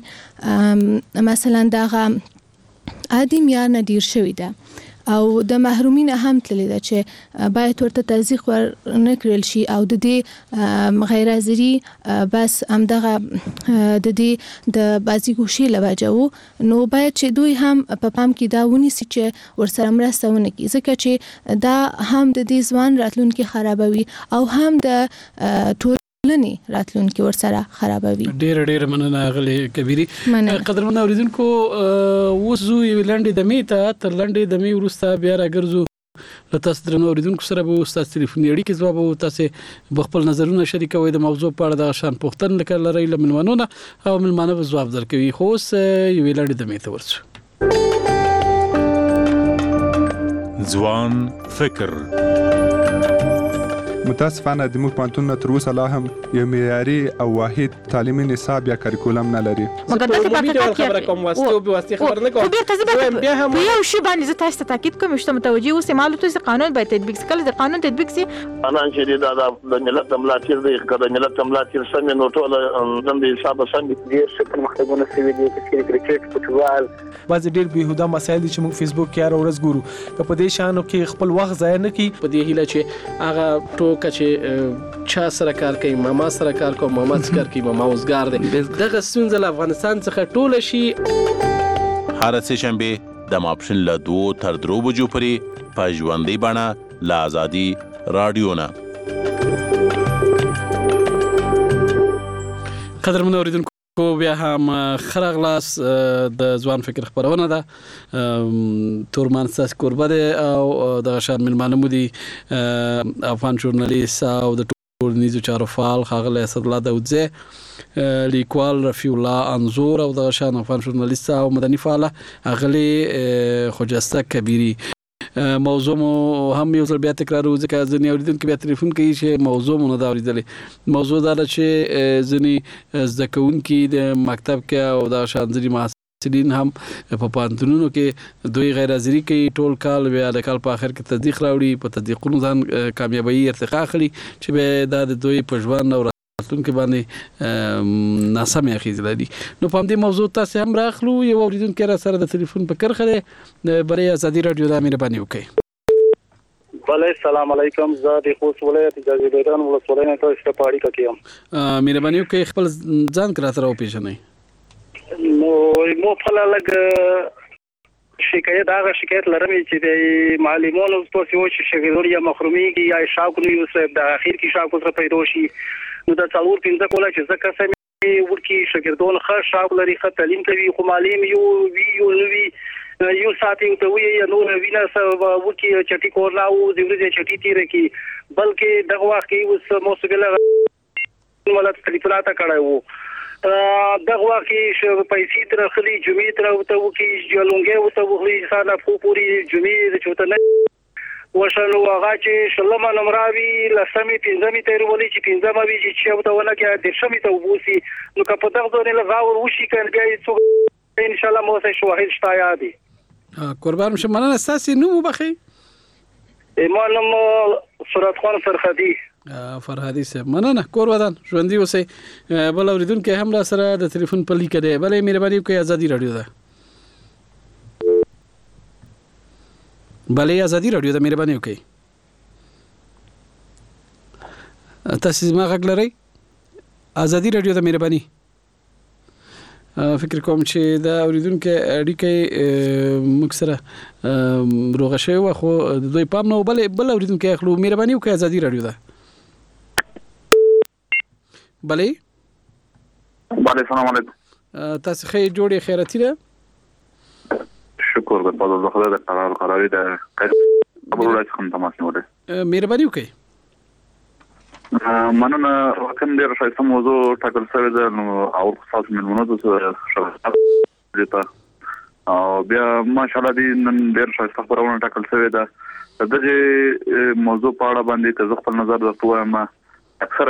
حاضری مثلا دغه عادي معیار نه ډیر شوی ده او د محرومین هم تللی ده چې باید ورته تصدیق ور نه کړل شي او د دې غیر حاضری بس همدغه د دې د بازی ګوشي لوجو، نو باید چې دوی هم په پام کې دا ونیسي چې ورسره مرسته ونه کړي، ځکه چې دا هم د دې ځوان راتلونکي خرابوي او هم د ټول لنی راتلونکي ورسره خرابوي. ډیر ډیر مننه غلي کبيري. قدرمن اوریدونکو وسو لنډې د میته تر لنډې د می ورسته بیا راګرځو له تاسو درنو اوریدونکو سره به تاسو ټلیفوني اړیکې ځواب او تاسو خپل نظرونه شریکوي د موضوع په اړه د شان پوښتنه لکه لري له ملمنونه او ملمانه به ځواب درکوي خو اوس یو لړ د میته ورسو ځوان فکر. متاسفانه د موږ پانتون تر اوسه لا هم یو معیاري او واحد تعلیمي نصاب یا کریکولم نه لري. مقدسه په خبره کوم واسطه او به واسطه خبر نه کوم. بیا هم په یو شی باندې زه تاسو ته تاکید کوم چې متوجي اوسئ معلومات چې قانون باید تطبیق کړي د قانون تطبیق سي انا چې دا د ملت ملاتیر دی کله ملت ملاتیر سم نو ټول د حساب سم دي چې په مختلفونه سوي دي چې کرکټ فوتبال بعض ډېر بهوده مسایل دي چې موږ فیسبوک کې هر ورځ ګورو که په دې شانو کې خپل وخت ضایع نه کړي په دې هیله چې هغه ټوکه چې چا سره کار کوي ماما سره کار کوي ماما سره کار کوي ماما اوسګار دی دغه ستونزه له افغانستان څخه ټوله شي. هر سه شنبه د ماپښین له دوه تر درو بجو پورې په ژوندۍ بڼه له آزادي رادیو نه. قدرمن اوریدونکو کو بیا هم خرغلاس د ځوان فکر خبرونه ده تورمان ساس قربه ده او د شان ملمانه مودي افغان ژورنالیست او د ټولنیزو چارو فعال ښاغلی اسدالله داودزی لیکوال رفیع الله انظور او د شان افغان ژورنالیست او مدني فعال اغلی خجسته کبیری. موضوع مو هم یو ځل بیا تکرار وځي ځنی اوریدونکو بیا ټلیفون کوي چې موضوع مو نه دا اوریدلې موضوع دا چې ځنی زده کوونکي د مکتب کې او د شانځري محصلین هم په پانتونونو کې دوی غیر حاضري کوي ټول کال بیا د کال په اخر کې تصدیق راوړي په تصدیقونو ځان کامیابی ارتقا خلی چې به دا د دوی په ژوند او راتلونکي باندې ناسم اغیز لري. نو په دې موضوع تاسو هم راخلو یو اوریدونکو را سره د ټلیفون په کرخه ده برای آزادي رادیو د مهرباني وکړي. بله السلام علیکم زه د خوست ولایت جزیران ولسوالۍ نه تاسو ته پاړی کوم. مهرباني وکړئ خپل ځان کرا سره وپیژنئ. نو مو په لګ شکایت هغه شکایت لرم چې د معلمانو په څیر چې شګردوري یا محرومي یا شاکو یو څه د اخر کې شاکو سره پیدا شي نو د څلور پنځه کوله چې زکه سمې ورکی شګردون ښه شاکو لري ښه تعلیم کوي خو معلم یو وی یو وی یو ساتي ته وی یا نو وینا سره ورکی چټي کور لا او د ورځې چټي تیر کی بلکې دغه وخت کې اوس موسګله ولادت تلیفونات کړه دغه وخت کې پیسې تر خلی جمعې تر او ته وکی جلونګه او ته وخلی ساده خو پوری جمعې چوته نه وشنو هغه چې شلمه نمراوي لسمې پنځمې تیر ولې چې پنځمه وی چې او ته ونه کې د شمې ته وبوسي نو که په دغه ځای له غاور وشي کله بیا څو ان شاء الله مو سه شواهد شتا یادي قربان شم مننه اساسي نو مبخي ایمانم سرات خان فرهادي فرهادي سه مننه کور ودان ژوندۍ اوسې بل اوریدونکو هم را سره د ټلیفون په لیک دی بلې مهرباني وکړئ آزادي رادیو ده بلې آزادي رادیو ده مهرباني وکړئ تاسو ما غږ لرئ آزادي رادیو ده مهرباني فکر کوم چې دا اوریدونکو اړیکې موږ سره روغه شوی خو د دوی پام نه بل بل اوریدونکو اخلو مهرباني وکړئ آزادي رادیو ده بلې بله سلام علیکم تاسو خیر جوړې خیراتي ده شکر د په دغه خدای د قرار قراري د خبرو راځم تماس نیولې مهرباني وکړئ. مننه کوم ډیر ښه موضوع ټاکل شوی ده نو او خاص ملمنو ته او بیا ماشاءالله دې نن ډیر ښه خبرونه ټاکل شوی ده د دې موضوع په اړه باندې که زه خپل نظر درته وایم اکثره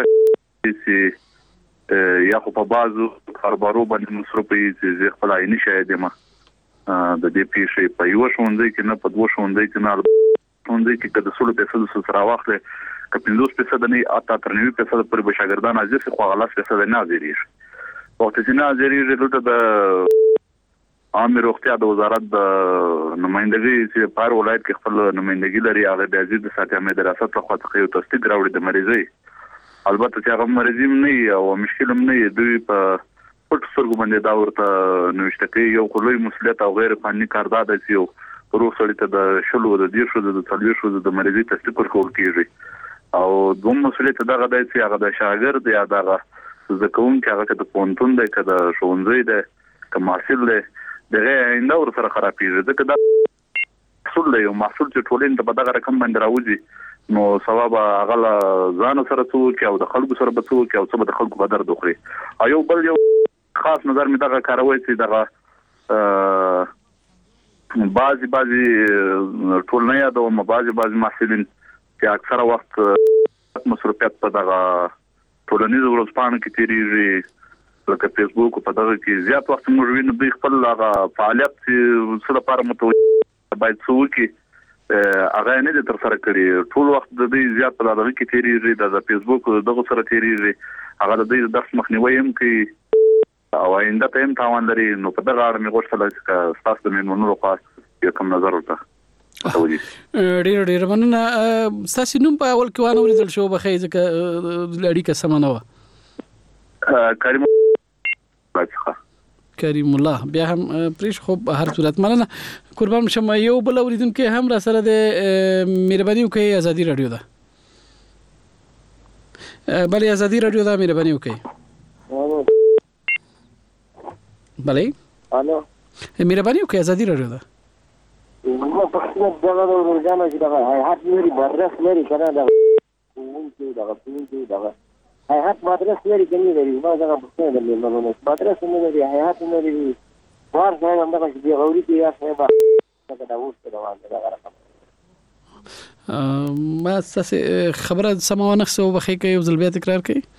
چې یا خو په بازو کاربارو باندې مصرفي چې خپل عیني شاهد یم د دې پیښې په یو شوندې کې نه په دوه شوندې کې نه شوندې کې د سلو پیسو سره واخلې که پنځوس پیسو د نه اته تر نوي پیسو پر بشاګردان ازي خو غلاس پیسو نه ازيري وخت چې نه ازيري دلته د عام روغتیا د وزارت د نمائندګي چې په ولایت کې خپل نمائندګي لري هغه د ازي د ساتمه دراسات په خاطر یو تصدیق راوړي د مریضي البته چې هغه مریضي نه او مشکل نه دوی په پټ سترګو باندې دا ورته نوښته کوي یو خلوی مسؤلیت او غیر فني کاردار دی چې روغ سړی ته د شلو د دیر شو د څلوي شو د مریضي تصدیق ورکول کیږي او دوم مسؤلیت دغه دی چې هغه د شاګرد یا دغه ځکهون چې هغه د پونتون دی که د ښوونځي دی که محصل دی دغه آینده ورسره خرابېږي ځکه دا محصول دی، محصول چې ټولنې ته په دغه رقم باندې راوځي نو ثواب هغه ځان سره څوک او د خلکو سره به څوک او څه به د خلکو په درد وخوري. یو بل یو خاص نظر مې دغه کاروي چې دغه بعضی بعضی ټولنه یادوم بعضی بعضی محصلین چې اکثره وخت مصروفیت په دغه ټولنیزو ورځپاڼو کې تیریږي لکه فیسبوک په دغه کې زیات وخت موږ وینو دوی خپل هغه فعالیت چې څه لپاره متوجه باید څه وکړي هغه نه دي ترسره کړي. ټول وخت د دوی زیات په دغه کې تیریږي د فیسبوک دغه سره تیریږي هغه د دوی درس مخنیوي هم کوي او آینده ته هم تاوان لري. نو په دغه اړه مې غوښتل چې تاسو د مېرمنو لپاره یو کوم نظر ورته ډیر ډیر مننه. تاسو نوم په اول کې وانه ورزل شو بخې ځکه اړیکه سمانه و. کریم کریم الله بیا هم پریش خو هر صورت مننه قربان شم. یو بل اوریدونکو هم را سره د مهرباني وکي ازادي رادیو ده. بلې ازادي رادیو ده مهرباني وکي. بلې الو مهرباني وکي ازادي رادیو ده. ما پښتنه دغه د ورځانو چې دغه هیات لري مدرس لري کنه دغه کوونکی دغه کوونکی دغه هیات مدرس لري کني لري ما دغه پښتنه د مېرمنو مدرس نه لري هیات نه لري وار ځای هم دغه چې غوړي کې یا څه به دغه اوس روان دي دغه رقم ما څه خبره سمونه خو بخې کوي او ځل بیا تکرار کوي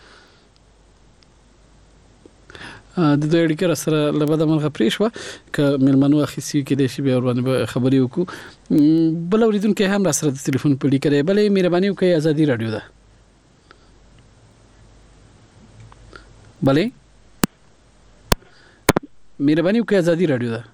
د دوی اړیکه سره لبد منغه پریښوا ک مېرمنو اخیسی کې د شی به ورونه خبري وکړو. بل اوریدونکو هم را سره د ټلیفون پړی کړي. بلې مهرباني وکړئ ازادي رادیو ده. بلې مهرباني وکړئ ازادي رادیو ده.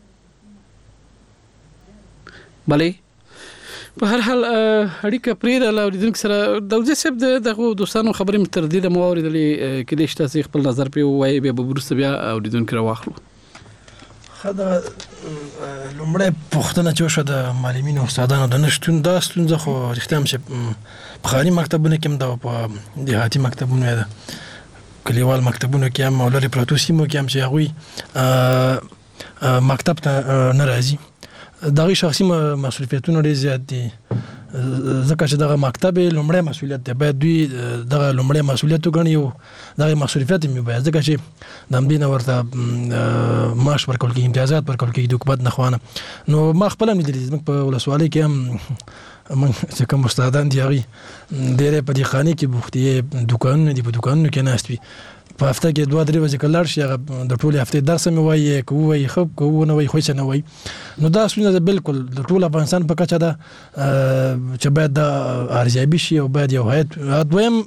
بلې په هر حال اړیکه پرې د اوریدونکو سره د وځي سب دغه دوستانو خبرې متردده مو اوریدلې کې د شته خپل نظر په وایي به برسته بیا اوریدونکو راوخلو. خدا لومړی پوښتنه چې وشو د معلمینو او استادانو د نشټون دا ستونزه خو رښتیا هم چې په ښاري مکتبونو کې هم دا په دیهاتي مکتبونو ده کلیوال مکتبونو کې هم او لري پروتو سیمو کې هم چې هغوی مکتب ته نه راځي. دغه شخصي مسؤلیتونه ډېر زیات دي ځکه چې دغه مکتب لومړی مسؤلیت دی باید دوی دغه لومړی مسؤلیت وګڼي او دغه مسؤلیت یې باید ځکه چې د همدې نه ورته معاش ورکول کېږي امتیازات ورکول کېږي د حکومت نه خوانه. نو ما خپله هم لیدلي زموږ په ولسوالۍ کې هم موږ چې کوم استادان دي هغوی ډېری په دې خانې کې بوخت دي دوکانونه دي په دوکانونو کې ناست وي په هفته کې دوه درې ورځې که لاړ شي هغه د ټولې هفتې درس مې وایي که ووایي ښه که ونه وایي خو څه نه وایي. نو دا ستونزه بالکل د ټول افغانستان په کچه ده چې باید دا ارزیابي شي او باید یو هیئت دویم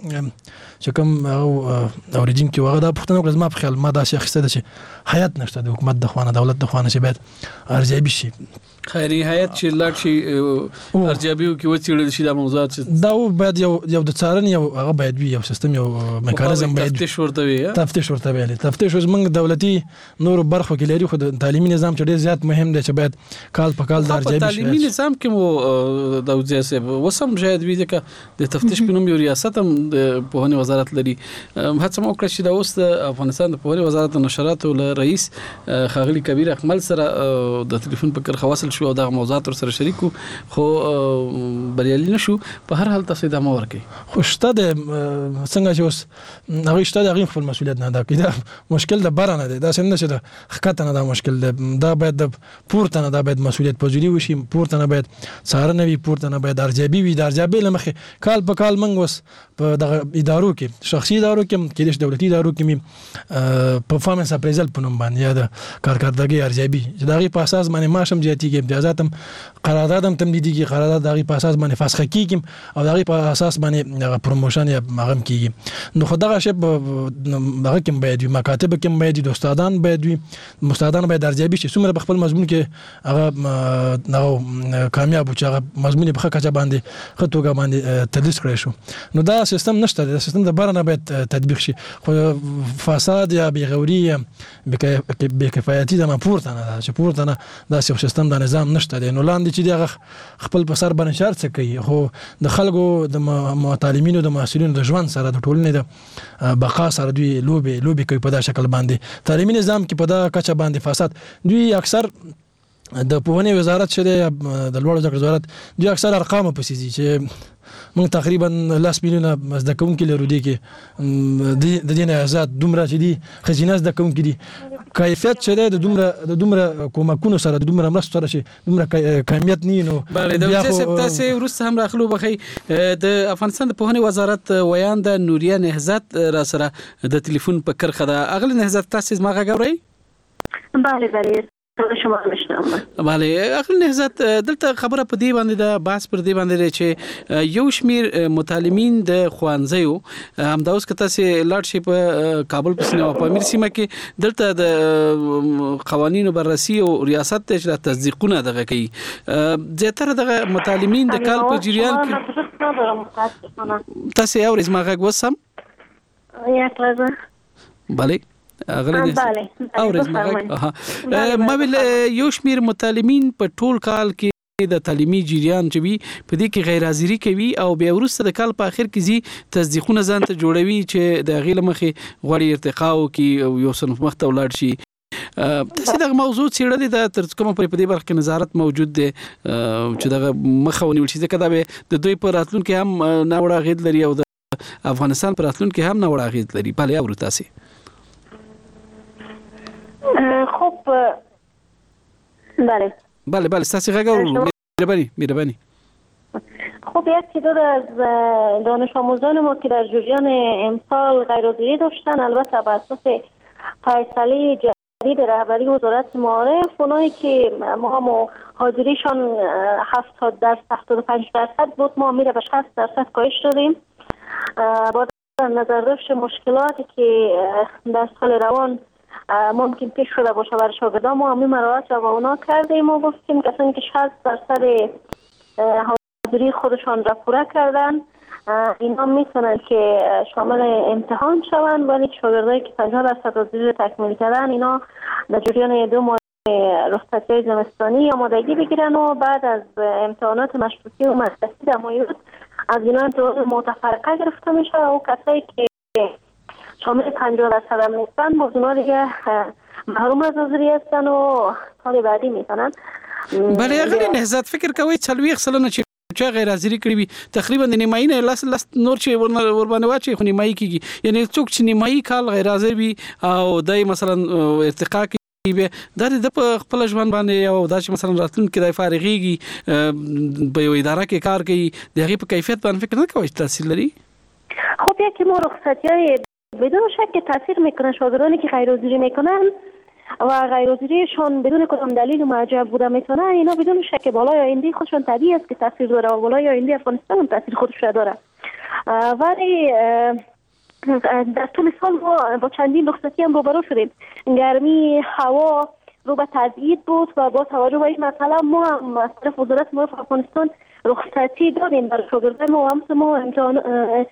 چې کوم اوریدونکي هغه دا پوښتنه وکړه زما په خیال ما داسې اخیسته ده چې هیئت نشته د حکومت د خوا نه دولت د خوا نه چې باید ارزیابي شي خیري هیئت چې لاړ شي ارزیابي وکړي وڅېړل شي دا موضوعات دا باید یو یو د څارنې یو هغه باید وي یو سیستم یو میکانیزم باید تفتیش ورته وي تفتیش ورته وي تفتیش زموږ دولتي نور برخو کې لري خو د تعلیمي نظام چې ډېر زیات مهم دی چې باید کال په کال د ارزیابي شي تعلیمي نظام کې مو د وزیر وسم شاید وي ځکه د تفتیش په نوم یو ریاست هم د پوهنې وزارت لري هڅه مو وکړه چې د اوس د افغانستان د پوهنې وزارت نشراتو له رئیس ښاغلي کبیر اکمل سره د ټلیفون په کرخه وصل شو او د موضوعات سره شریکو خو بریالي نشو. په هر حال تاسو د امر کوي خو شته د څنګه چې اوس هغه شته د خپل مسولیت نه ادا کوي دا مشکل د بارانه دی دا څنګه چې د حقیقت نه دا مشکل دی دا باید د پورته نه دا باید مسولیت پذیری وشي پورته نه باید څارنه وي پورته نه باید ارزیابي وي د ارزیابي لمخې کال په کال منګ وس په دغه ادارو کې شخصي ادارو کې کې د دولتي ادارو کې پرفارمنس اپریزل په نوم باندې یا د کارکردګي ارزیابي چې دغه په اساس باندې ماشم زیاتیږي امتیازات هم قرارداد هم تمدیدي کې قرارداد دغه په اساس باندې فسخ کیږي او دغه په اساس باندې پروموشن یا مغم کیږي. نو خدای شپ دغه کې باید مکاتب کې باید د استادان باید وي استادان باید ارزیابي شي څومره په خپل مضمون کې هغه نو کامیاب چې هغه مضمون په خکه باندې خطوګه باندې تدریس کړی شو. نو دا سیستم نشته دا سیستم د بارنه باید تطبیق شي خو فساد یا بیغوري یا بکفایتي د مپورته نه چې پورته نه دا سیستم د نظام نشته دی. نو لاندې چې دی خپل په سر باندې شرط څه کوي خو د خلکو د معتلمینو د محصلینو د ژوند سره د ټولنې د بقا سره دوی لوبي لوبي کوي په دا شکل باندې تعلیمي نظام کې په دا کچه باندې فساد دوی اکثر د پوهنې وزارت شته د لوړو زده کړو وزارت دوی اکثر ارقام په سيزي چې موږ تقریبا لاس میلیونه زده کوونکي لرو دي کې د دې نه آزاد دومره چې دي خزینه زده کوونکي دي کیفیت چې د دومره د دومره کومکونو سره د دومره مرستو سره چې دومره کمیت نه نو بله د وزارت تاسو ورسته هم راخلو بخي د افغانستان د پوهنې وزارت ویان د نوریا نهضت را سره د ټلیفون په کرخه ده اغل نهضت تاسو ما غوړی بله بله شما مشنم بله اخر نهضت دلته خبره په دی باندې د باس پر دی باندې چې یو شمیر متعلمین د خوانځیو همدا اوس کته سي لاړ شي په کابل په سینما په امیر سیمه کې دلته د قوانینو بررسي او ریاست ته تصدیقونه دغه کوي زیاتره د متعلمین د کال په جریان کې تاسو یو ورځ ما غږ وسم یا کلاس بله اغلی اورز مغه ما ویل یو شمیر متعلمین په ټول کال کې د تعلیمي جریان چې وي په دې کې غیر حاضری کوي او بیا ورسته د کال په اخر کې زی تصدیقونه ځان ته جوړوي چې د غیله مخې غوړی ارتقا او کې یو صنف مخته ولاړ شي تاسو دغه موضوع څېړلې د تر کومه په دې برخه کې نظارت موجود دی چې دغه مخاوني ولشي ځکه دا به د دوی پر راتلونکو هم نه وړه غید لري او د افغانستان پر راتلونکو هم نه وړه غید لري بله اورو تاسو خب بله بله بله ستاسو غږ مهربانی مهربانی خب یک تعداد از دانش آموزان ما که در جریان امسال غیرحاضری داشتن البته بر اساس فیصله جدید رهبری وزارت معارف اونایی که ما هم حاضریشان هفتاد درصد هفتاد و پنج درصد بود ما میره به شصت درصد کاهش دادیم با نظر داشت مشکلاتی که در سال روان ممکن پیش شده باشه برای شاگردان ما همین مراعات را با اونا کردیم ما گفتیم کسانی که شصت درصد حاضری خودشان را پوره کردن اینا میتونن که شامل امتحان شون ولی شاگردایی که پنجاه درصد حاضری را تکمیل کردن اینا در جریان دو ماه رخصتی زمستانی آمادگی بگیرن و بعد از امتحانات مشروطی و مدرسه در مایوت از اینا امتحان متفرقه گرفته میشه و کسایی که شامل پنجاه درصد هم نیستن باز اونا دیگه محروم از حاضری هستن و سال بعدی میتونن بله اغلی نهضت فکر کوي څلوېښت سلنه چې چا غیر حاضری کړی وي تقریبا د نیمایي نه لاس لاس نور چې ور باندې واچي خو نیمایي کیږي یعنی څوک چې نیمایي کال غیر حاضر وي او دای مثلا ارتقا کوي دا د خپل ژوند باندې او دا چې مثلا راتلونکي د فارغيږي په یو اداره کې کار کوي د هغې په کیفیت باندې فکر نه کوي تاثیر لري خب یکی ما رخصتی‌های بدون شک تاثیر میکنه شاگردانی که غیر حاضری میکنن و غیر حاضریشون بدون کدام دلیل معجب بوده میتونه اینا بدون شک بالای آینده خودشون طبیعی است که تاثیر داره و بالای آینده افغانستان هم تاثیر خودش داره ولی در طول سال ما با چندین رخصتی هم روبرو شدیم گرمی هوا رو به تضییع بود و با توجه به این مسئله ما هم از طرف وزارت معارف افغانستان رخصتی دادیم برای شاگردان ما هم ما امتحان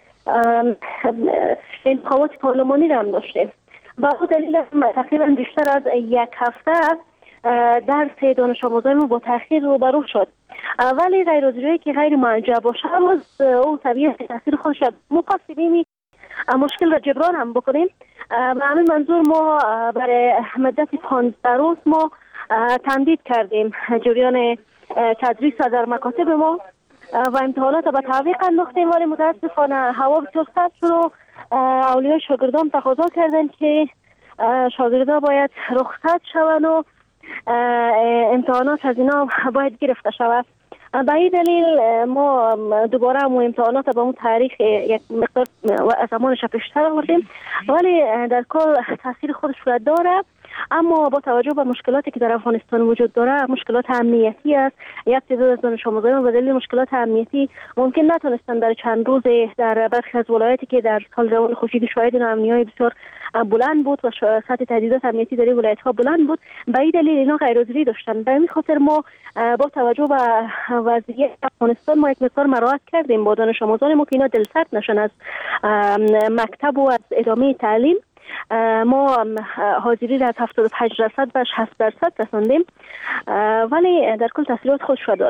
انتخابات پارلمانی را هم داشتیم با او دلیل تقریبا بیشتر از یک هفته درس دانش آموزان ما با تأخیر روبرو شد ولی غیر حاضری که غیر معجب باشه باز او طبیعی تاثیر خودش ما قصدیم مشکل را جبران هم بکنیم به همین منظور ما برای مدت پانزده روز ما تمدید کردیم جریان تدریس در مکاتب ما و امتحانات به تعویق انداختیم ولی متاسفانه هوا بسیار سرد شد و اولیای شاگردان تقاضا کردن که شاگردان باید رخصت شوند و امتحانات از اینا باید گرفته شود به این دلیل ما دوباره هم امتحانات به اون تاریخ یک مقدار زمانش پیشتر آوردیم ولی در کل تاثیر خودش را داره اما با توجه به مشکلاتی که در افغانستان وجود داره مشکلات امنیتی است یک تعداد از دانش آموزان به دلیل مشکلات امنیتی ممکن نتونستن در چند روز در برخی از ولایاتی که در سال روان خورشید شاهد امنیتی بسیار بلند بود و سطح تهدیدات امنیتی در این ولایت‌ها بلند بود به این دلیل اینا غیر حاضری داشتن به این خاطر ما با توجه به وضعیت افغانستان ما یک مقدار مراعات کردیم با دانش آموزان ما که اینا دلسرد نشن از مکتب و از ادامه تعلیم ما حاضری را از هفتاد و پنج درصد به شصت درصد رساندیم ولی در کل تاثیرات خودش را داره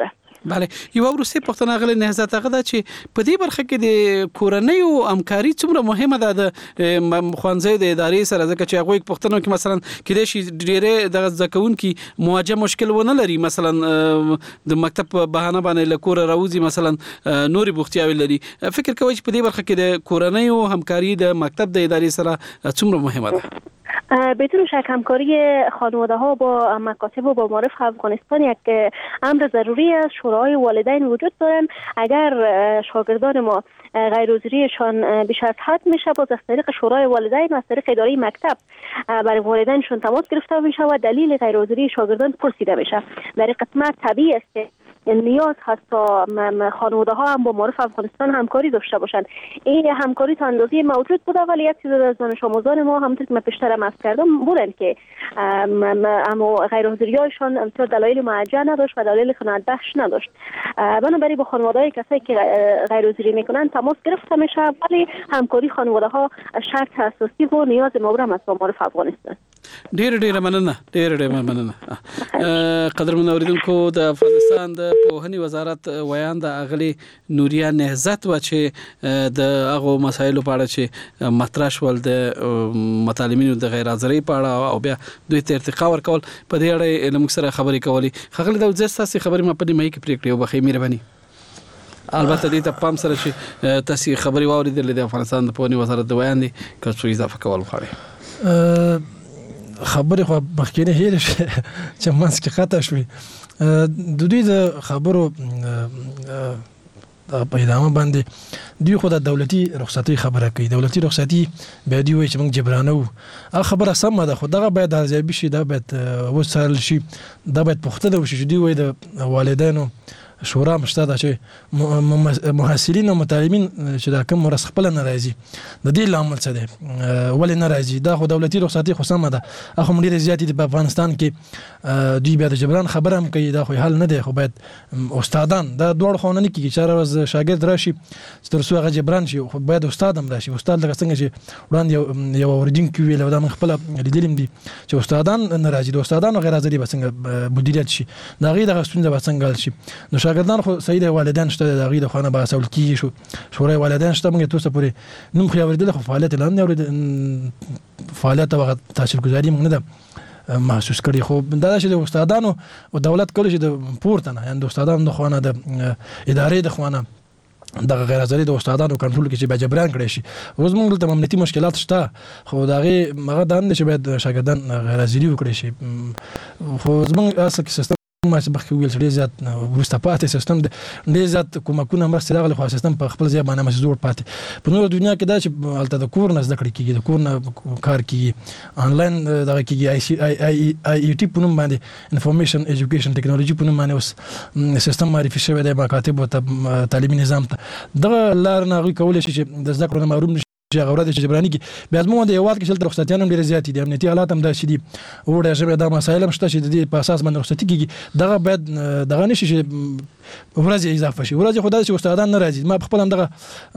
bale یو ورسې پښتنه غل نهضت هغه دا چې په دې برخه کې د کورنۍ او همکاري څومره مهمه ده د خوانځي د ادارې سره ځکه چې هغه پښتنو کې مثلا کې د شي ډېرې د ځکون کې مواجهه مشکل ونه لري مثلا د مکتب بهانه باندې لکور راوځي مثلا نوري بوختیاوي لري فکر کوي چې په دې برخه کې د کورنۍ او همکاري د مکتب د ادارې سره څومره مهمه ده بدون شک همکاری خانواده ها با مکاتب و با معارف افغانستان یک امر ضروری است. شورای والدین وجود دارن. اگر شاگردان ما غیر حضوریشان بیش از حد میشه باز از طریق شورای والدین و از طریق اداره مکتب برای والدینشون تماس گرفته میشه و دلیل غیر حضوری شاگردان پرسیده میشه. در این قسمت طبیعی است که نیاز هست تا خانواده ها هم با معارف افغانستان همکاری داشته باشند. این همکاری تا اندازه موجود بوده ولی یک چیز از دانش آموزان ما همونطور که من پیشتر عرض کردم بودن که اما غیر حضوری‌هایشان امثال دلایل معجزه نداشت و دلایل قناعت بخش نداشت. بنابراین با خانواده های کسایی که غیر حضوری میکنن تماس گرفته میشه ولی همکاری خانواده ها شرط اساسی و نیاز مبرم است با معارف افغانستان. ډیر ډیر مننه ډیر ډیر مننه قدرمن اوریدونکو د افغانستان د پوهنې وزارت ویان د اغلی نوریا نهضت و چې د هغه مسایلو په اړه چې مطرح شول د مطالبینو د غیر حاضرۍ په اړه او بیا دوی ته ارتقا ورکول په دې اړه لمک سره خبرې کولې خغلی د ځستاسي خبرې ما په دې مې کې پریکړې او بخې مهرباني البته دې ته پام سره چې تاسو خبرې واوریدلې د افغانستان د پوهنې وزارت د ویان دي که څه اضافه کول غواړي خبرې خو مخکې هېر چې منځ کې قطع شوې د دوی د خبرو په ادامه باندې دوی خو د دولتي رخصتي خبره کوي دولتي رخصتي به دی وایي چې موږ جبرانه وو خبره سمه ده خو دغه باید ارزیابي شي دا باید وسایل شي دا باید پوښتنه وشي چې دوی وایي د والدینو شورا مشته ده چې محصلین او مطالبین چې دا کوم ورس خپل نه راځي د دې لامل څه دی ولې نه راځي دا خو دولتي رخصتي خو سمه ده هغه ډېر زیاتې د افغانستان کې دوی بیا د جبران خبره هم کوي دا خو حل نه دی خو باید استادان دا دوړ خو نه کیږي چې راز شاګرد راشي تر څو هغه جبران شي خو باید استاد هم راشي استاد لکه څنګه چې وړاندې یو اوریدین کې ویل دا من خپل لیدلم دي چې استادان نه راځي د استادانو غیر حاضري به څنګه مدیریت شي دا غي د غستون به څنګه شي نو شاګردان خو سید والدین شته د غي د خانه به اصل کی شو شورای والدین شته موږ تاسو پورې نوم خو اوریدل خو فعالیت لاندې اورید فعالیت او تاثیرګذاري موږ نه محسوس کړی خو دا چې د استادانو او دولت کول چې د پورته نه یعنی د استادانو د خوانه د ادارې د خوانه د غیر حاضرۍ د استادانو کنټرول کې چې به جبران کړی شي اوس موږ ته امنیتي مشکلات شته خو دا غي مغه دان چې باید شاګردان غیر حاضري وکړي شي خو زموږ اصل کې سیستم ما چې بخښ ویل چې زیات ورسته پاتې سیستم د زیات کومکونه مرسته راغلي خو سیستم په خپل ځای باندې مش جوړ پاتې په نور دنیا کې دا چې الته د کور نه زده کړې کیږي د کور نه کار کیږي انلاین دا کیږي آی سی آی ای ټی په نوم باندې انفارمیشن ایجوکیشن ټیکنالوژي په نوم باندې اوس سیستم معرفي شوی دی مکاتب او تعلیمي نظام ته دغه لار نه غوي کولای شي چې د زده کړو نه محروم چې غوړه چې جبرانی کې بیا زموږ د یوات کې شل رخصتیان هم ډیر زیات دي امنیتي حالات هم داسې دي وړه شبه د مسایل هم شته چې د دې په اساس باندې رخصتي کیږي دغه باید دغه نشي چې ورځ اضافه شي ورځ خدای چې استادان نه راځي ما خپل هم دغه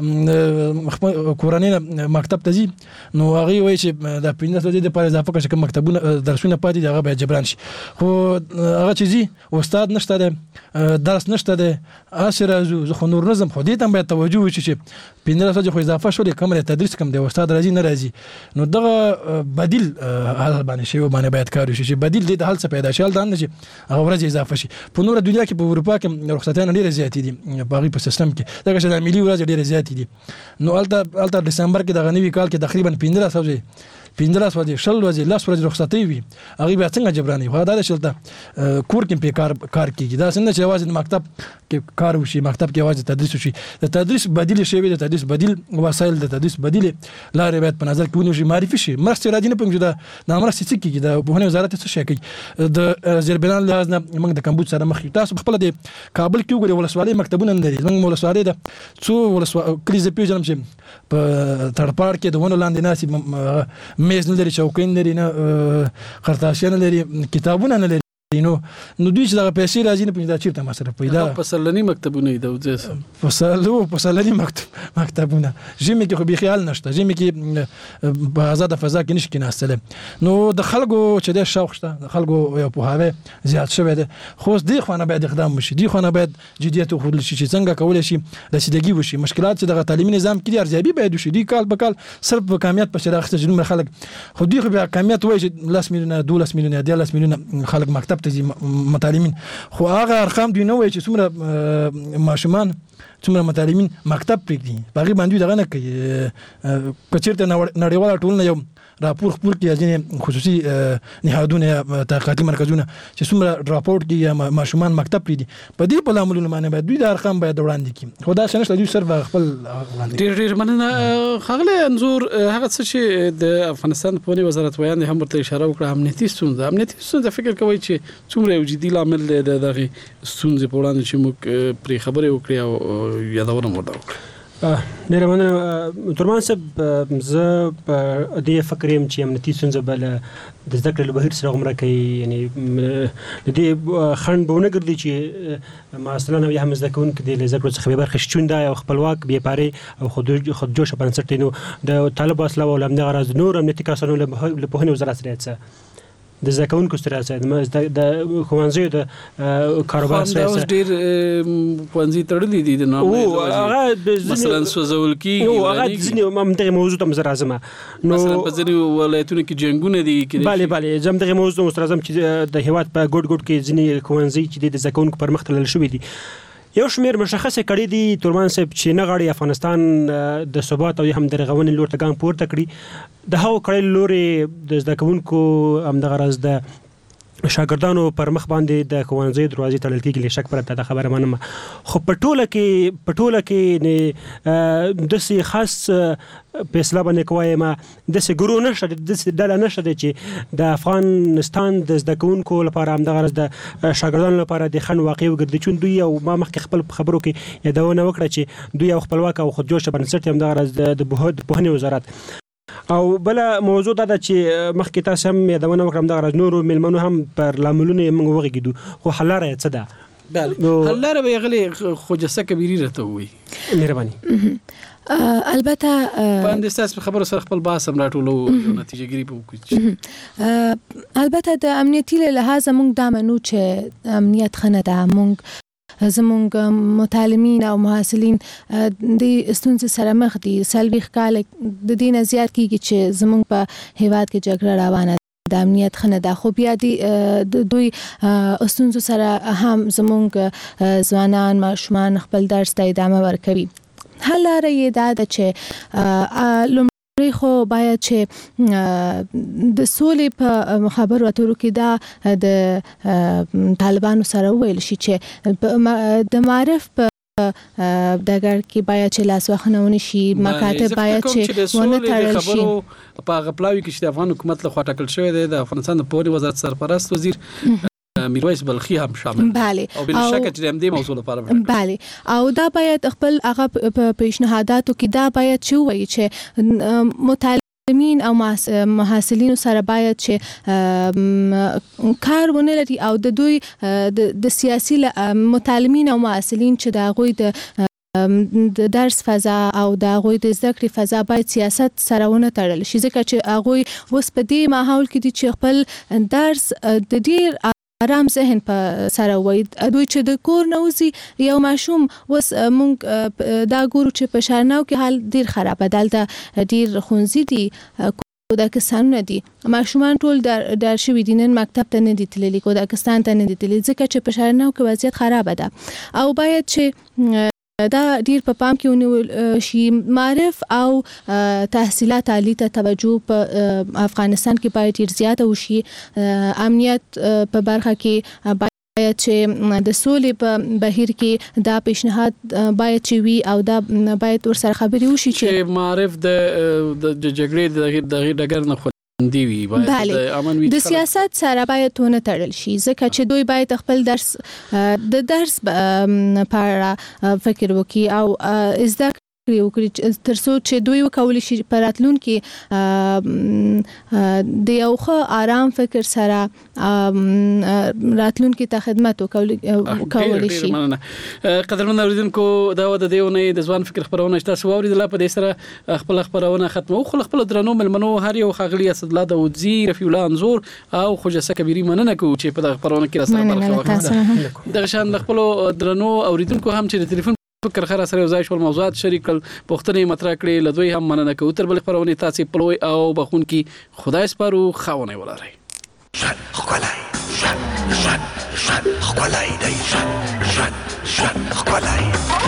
کورنۍ مکتب ته ځي نو هغه وایي چې د پینځه ورځې د پر اضافه کړي چې مکتبونه درسونه پاتې دغه باید جبران شي خو هغه چې زی استاد نشته ده درس نشته ده اسره زو خو نور نظم خو دې ته باید توجه وشي چې پینځه ورځې خو اضافه شولې کومه تدریس کوم دی استاد راځي نه راځي نو دغه بدیل حل باندې شی باندې باید کار وشي چې بدیل دې حل څه پیدا شي دا نه چې هغه ورځ اضافه شي په نور دنیا کې په اروپا کې رخصتیان ډېر زیات دي په هغه په سیستم کې دغه چې د ملي ورځ ډېر زیات دي نو الته الته دسمبر کې د غنوي کال کې تقریبا پنځه سوه پنځه ورځې شل ورځې لاس ورځې رخصتي وي هغه بیا څنګه جبراني خو دا شلته کور کې په کار کار کیږي دا څنګه چې आवाज د مکتب کې کار وشي مکتب کې आवाज تدریس وشي د تدریس بدیل شي د تدریس بدیل وسایل د تدریس بدیل لارې باید په نظر کې ونیول شي معرفي شي مرسته راځي نه پنځه د نامرسته څه کیږي د پوهنې وزارت څه شي کوي د زیربنان لحاظ نه موږ د کمبود سره مخ تاسو خپل د کابل کې وګورئ ولسوالۍ مکتبونه نه لري موږ ولسوالۍ د څو ولسوالۍ کلیزه پیژنم چې په تړپاړ کې د ونو لاندې ناسي میز نه لري چوکۍ نه لري نه قرطاسیان لري کتابونه نه لري نو نو دوی چې دا پیسې راځي نه پېدا چیرته مصرف پیدا فصلنی مکتبونه دی د فصلو فصلنی مکتب مکتبونه جيمي کې خو به خیال نشته جيمي کې په آزاد فضا کې نشي کېناستل نو د خلکو چې د شوق شته د خلکو یو په هغه زیات شوی دی خو دې خو نه باید اقدام وشي دې خو نه باید جديت خو شي چې څنګه کول شي رسیدګي وشي مشکلات چې د تعلیمي نظام کې ارزیابي باید وشي دې کال په کال صرف په کامیت په شراخته جنوم خلک خو دې خو به کامیت وایي چې لاس میلیونه دولس میلیونه دیالس میلیونه خلک مکتب ته متعلمین خو هغه ارقام دی نو وایي چې څومره ماشومان څومره متعلمین مکتب پرېږدي باغی باندې دغه نه کوي کچیرته نړیواله ټولنه یو راپور خپل کې ځینې خصوصي نهادونه تحقیقاتي مرکزونه چې څومره راپورټ کې یا ماشومان مکتب پرېږدي په دې په لاملونو باندې باید دوی د ارقام باید وړاندې کړي خو دا څنګه دوی صرف خپل ډېر ډېر مننه خغله انزور هغه څه چې د افغانستان په وزارت ویان هم ورته اشاره وکړه امنیتي ستونزه امنیتي ستونزه فکر کوي چې څومره یو جدي لامل دی دغه ستونزې په وړاندې چې موږ پرې خبرې وکړو او یادونه مو وکړه ډېر مننه ترمان صاحب زه په دې فکر یم چې امنیتي ستونزه بل د زده کړې له بهیر سره عمره کوي یعنی د دې خنډ به ونه ګرځي چې مثلا نو هم زده کوونکي د زده کړو څخه به برخه شتون دی او خپلواک بې پارې او خود خودجوش په بنسټ نو د طالب اسلام او لمنه غرض نور امنیتي کسانو له پوهنې وزارت سره څه د زده کوونکو سره څه د ښوونځیو د کاروبار سره څه ډېر ښوونځي تړلي دي د نامه هغه مثلا سوزول کېږي او هغه ځینې هم دغه موضوع ته مزر اعظم نو مثلا په ځینې ولایتونو کې جنګونه دي بله بله زم دغه موضوع مستر اعظم چې د هیواد په ګډ ګډ کې ځینې ښوونځي چې د زده کوونکو پر مخ تلل شوي دي یو شمیر مشخصه کړي دي ترمان صاحب چې نه غواړي افغانستان د ثبات او هم د رغونې لور ته ګام پورته کړي د هغو کړي لوري د زده کوونکو همدغه راز د شاګردانو پر مخ باندې د ښوونځي دروازې تړل کېږي له شک پرته د خبره منم خو په ټوله کې په ټوله کې نه داسې خاص فیصله باندې کوي ما داسې ګرو نشته داسې ډله نشته چې د افغانستان د زده کوونکو لپاره همدغه راز د شاګردانو لپاره د خنډ واقع وګرځي چې دوی او ما مخکې خپل خبرو کې یادونه وکړه چې دوی یو خپلواک او خودجوش بنسټ همدغه راز د پوهنې وزارت او بل موضوع دا چې مخکې تاسو هم یادونه وکړم د غرض نورو ملمنو هم پر لاملونه موږ وغږیدو خو حل لاره څه ده بله حل لاره به غلي خوجسه کبیری راته وي مهرباني البته باندې تاسو خبرو سره خپل باس هم راټولو نتیجه ګری په وکړي البته د امنیتي له لحاظ موږ دا منو چې امنیت خنه ده موږ زمونږ متعلمین او محصلین د ستونزې سره مخ دي سلبي کال د دین زیات کیږي چې زمونږ په هیواد کې جګړه روانه د امنیت خنه ده خو بیا دی دوی ستونزو سره هم زمونږ ځوانان ماشومان خپل درس ته ادامه ورکوي حل لاره یې دا ده چې خو باید چې د سولې په خبرو اترو کې دا د طالبانو سره ویل شي چې د معرف په دګر کې باید چې لاس وخنونه شي مکاتب باید چې ونه تړل شي په غپلاوي کې چې د افغان حکومت له خوا ټاکل شوی دی د افغانستان د پوهنې وزارت سرپرست وزیر میرویس بلخی هم شامل بله او بل شک چې د دې موضوع لپاره بله او دا باید خپل هغه پیشنهاداتو کې دا باید چې وایي چې متعلمین او محصلین سره باید چې کار ونه لري او د دوی د سیاسي متعلمین او محصلین چې دا غوي د د درس فضا او د غوي د زده کړې فضا باید سیاست سره ونه تړل شي ځکه چې هغه اوس په دې ماحول کې دي چې خپل درس د ډیر آرام ذهن په سره وای دوی چې د کور نوځي یو ماشوم وس مونږ دا ګورو چې په شارناو کې حال ډیر خراب دلته ډیر خونځي دي کودکستان دي ماشومان ټول در در شوی دي نن مکتب ته نه دي تللي کودکستان ته نه دي تللي ځکه چې په شارناو کې وضعیت خراب ده او باید چې دا ډیر په پام کې ونیول شي معرف او تحصیلات عالی ته توجه په افغانستان کې باید ډیر زیاته وشي امنیت په برخه کې باید چې د سولې په بهیر کې دا پیشنهاد باید چې وي او دا باید ورسره خبرې وشي چې معرف د جګړې د ډګر نه دی وی باید د سیاست سره باید ونه تړل شي ځکه چې دوی باید خپل درس د درس په اړه فکر وکړي او زده کړی وکړي ترڅو چې دوی وکول شي پراتلون کې د یو ښه آرام فکر سره راتلون کې ته خدمت وکول شي. قدرمن اوریدونکو دا و د دیونه د ځوان فکر خبرونه تاسو اوریدل په دې سره خپل خبرونه ختمه خو خپل درنو ملمنو هر یو خغلی اسدالله د وزیر رفیع الله انزور او خوجسه کبیری مننه کو چې په دغه خبرونه کې راځي برخه د شان خپل درنو اوریدونکو هم چې د ټلیفون فکر خره سره وزای شول موضوعات شریک پوښتنې مطرح کړې لدوی هم مننه کوي تر بل خبرونه تاسو پلوي او بخون کې خدای سپارو خاونه ولري شن خلای شن شن شن خلای دی شن شن شن خلای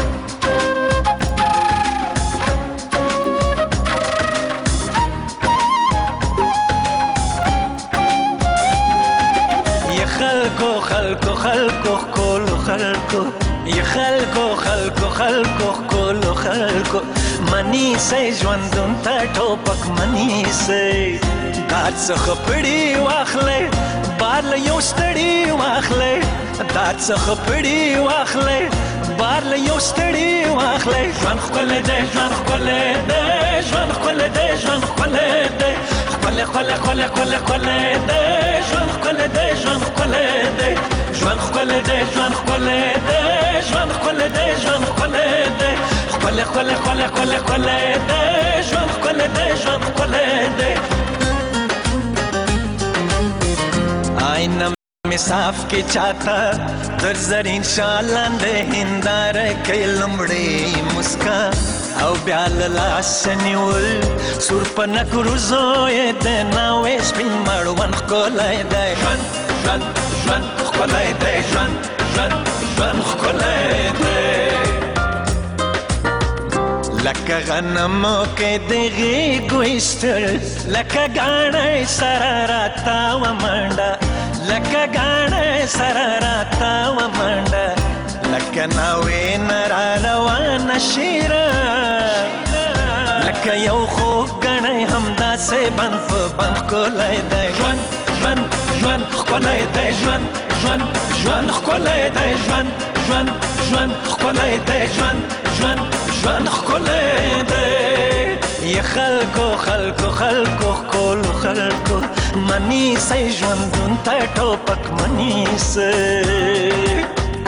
یا خلکو خلکو خلکو کول خلکو یا خلکو خلکو خلکو کولو خلکو منی سي ژوندون ته ټوپک منی سي دات څخه پړی واخلې بار له یو ستړی واخلې دات څخه پړی واخلې بار له یو ستړی واخلې ژوند خپل دې ژوند خپل دې ژوند خپل دې ژوند خپل دې خپل خپل خپل خپل خپل دې ژوند خپل دې ژوند خپل دې ژوند خپل دې ژوند خپل دې ژوند خپل دې ژوند خپل دې خپل خپل خپل خپل خپل دې ژوند خپل دې ژوند خپل دې آینه می صاف کې چاته در زرین شالان دې هندار کې لمړې مسکا او بیا لاس نیول سور پنه کروزو دې ناوې سپین مړون کولای دې ژوند ژوند ژوند کولای دې ژوند ژوند ژوند کولای دې لکه غنمو کې دغه ګوشتل لکه غاڼې سره راتا و منډه لکه غاڼې سره راتا و منډه لکه ناوې نرا روان شیرا لکه یو خو غاڼې همدا سه بند په بند کولای دی ژوند ژوند ژوند کولای دی ژوند ژوند ژوند کولای دی ژوند ژوند ژوند کولای دی ژوند ژوند ژوند کولای دی یا خلکو خلکو خلکو کول خلکو منی سي ژوندون ته ټوپک منی سي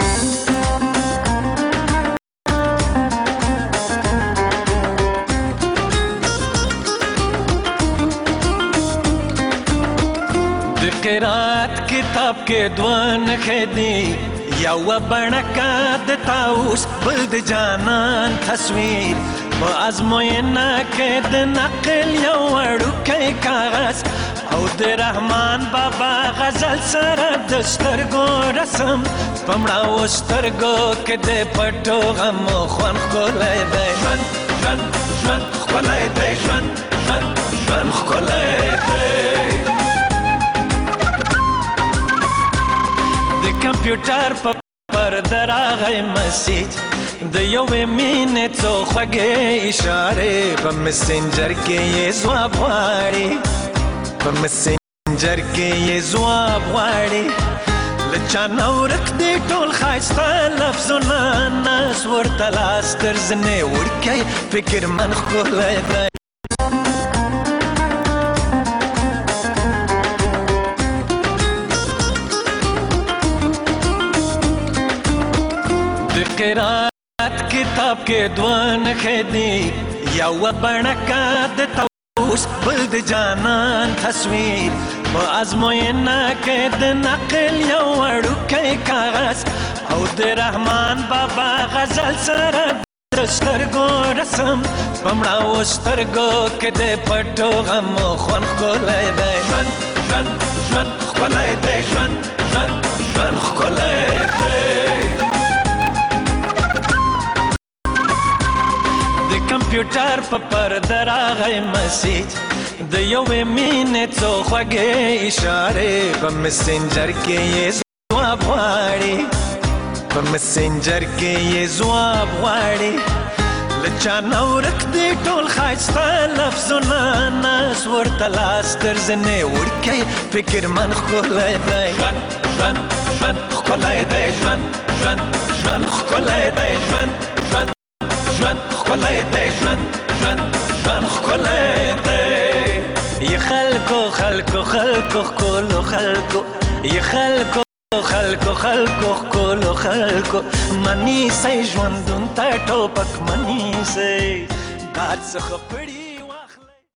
قرات کتاب کې دوان خدي یا و بڼکا د تاوس بل د جانان تصویر په ازموینه کې د نقل یو وړوکی کاغذ او د رحمان بابا غزل سره د سترګو رسم پمړه و سترګو کې د پټو غم خوان کولای دی ژوند ژوند ژوند کولای دی ژوند ژوند ژوند کولای دی کمپیوټر په پر دراغه مسیج د یو مینټ څو خوږې اشاره په مسنجر کې یې ځواب غواړي په مسنجر کې یې ځواب غواړي لچا نورک دې ټول ښایسته لفظونه ناس ورته لاس تر زنې ورکوي فکر من ښکلی دی قرات کتاب کې دوان خدي یا و بڼکا د تاوس بل د جانان تصویر په ازموینه کې د نقل یو وړوکی کاغذ او د رحمان بابا غزل سره د سترګو رسم پمړه و سترګو کې د پټو غم خوان ښکلی دی ژوند ژوند ژوند ښکلی دی ژوند ژوند ژوند ښکلی دی کمپیوټر په پرده راغی مسیج د یو مینټ څو خوږې اشاره په مسنجر کې یې ځواب غواړي په مسنجر کې یې ځواب غواړي لچا نورک دې ټول ښایسته لفظونه ناس ورته لاس تر زنې ورکوي فکر من ښکلی دی ژوند ژوند ژوند ښکلی دی ژوند ژوند ژوند ښکلی دی ژوند ژوند ژوند خلای دی ژوند ژوند ژوند خلای دی ی خلکو خلکو خلکو کولو خلکو ی خلکو خلکو خلکو کولو خلکو منی سي ژوندون تا ټوپک منی سي دات څخه پړي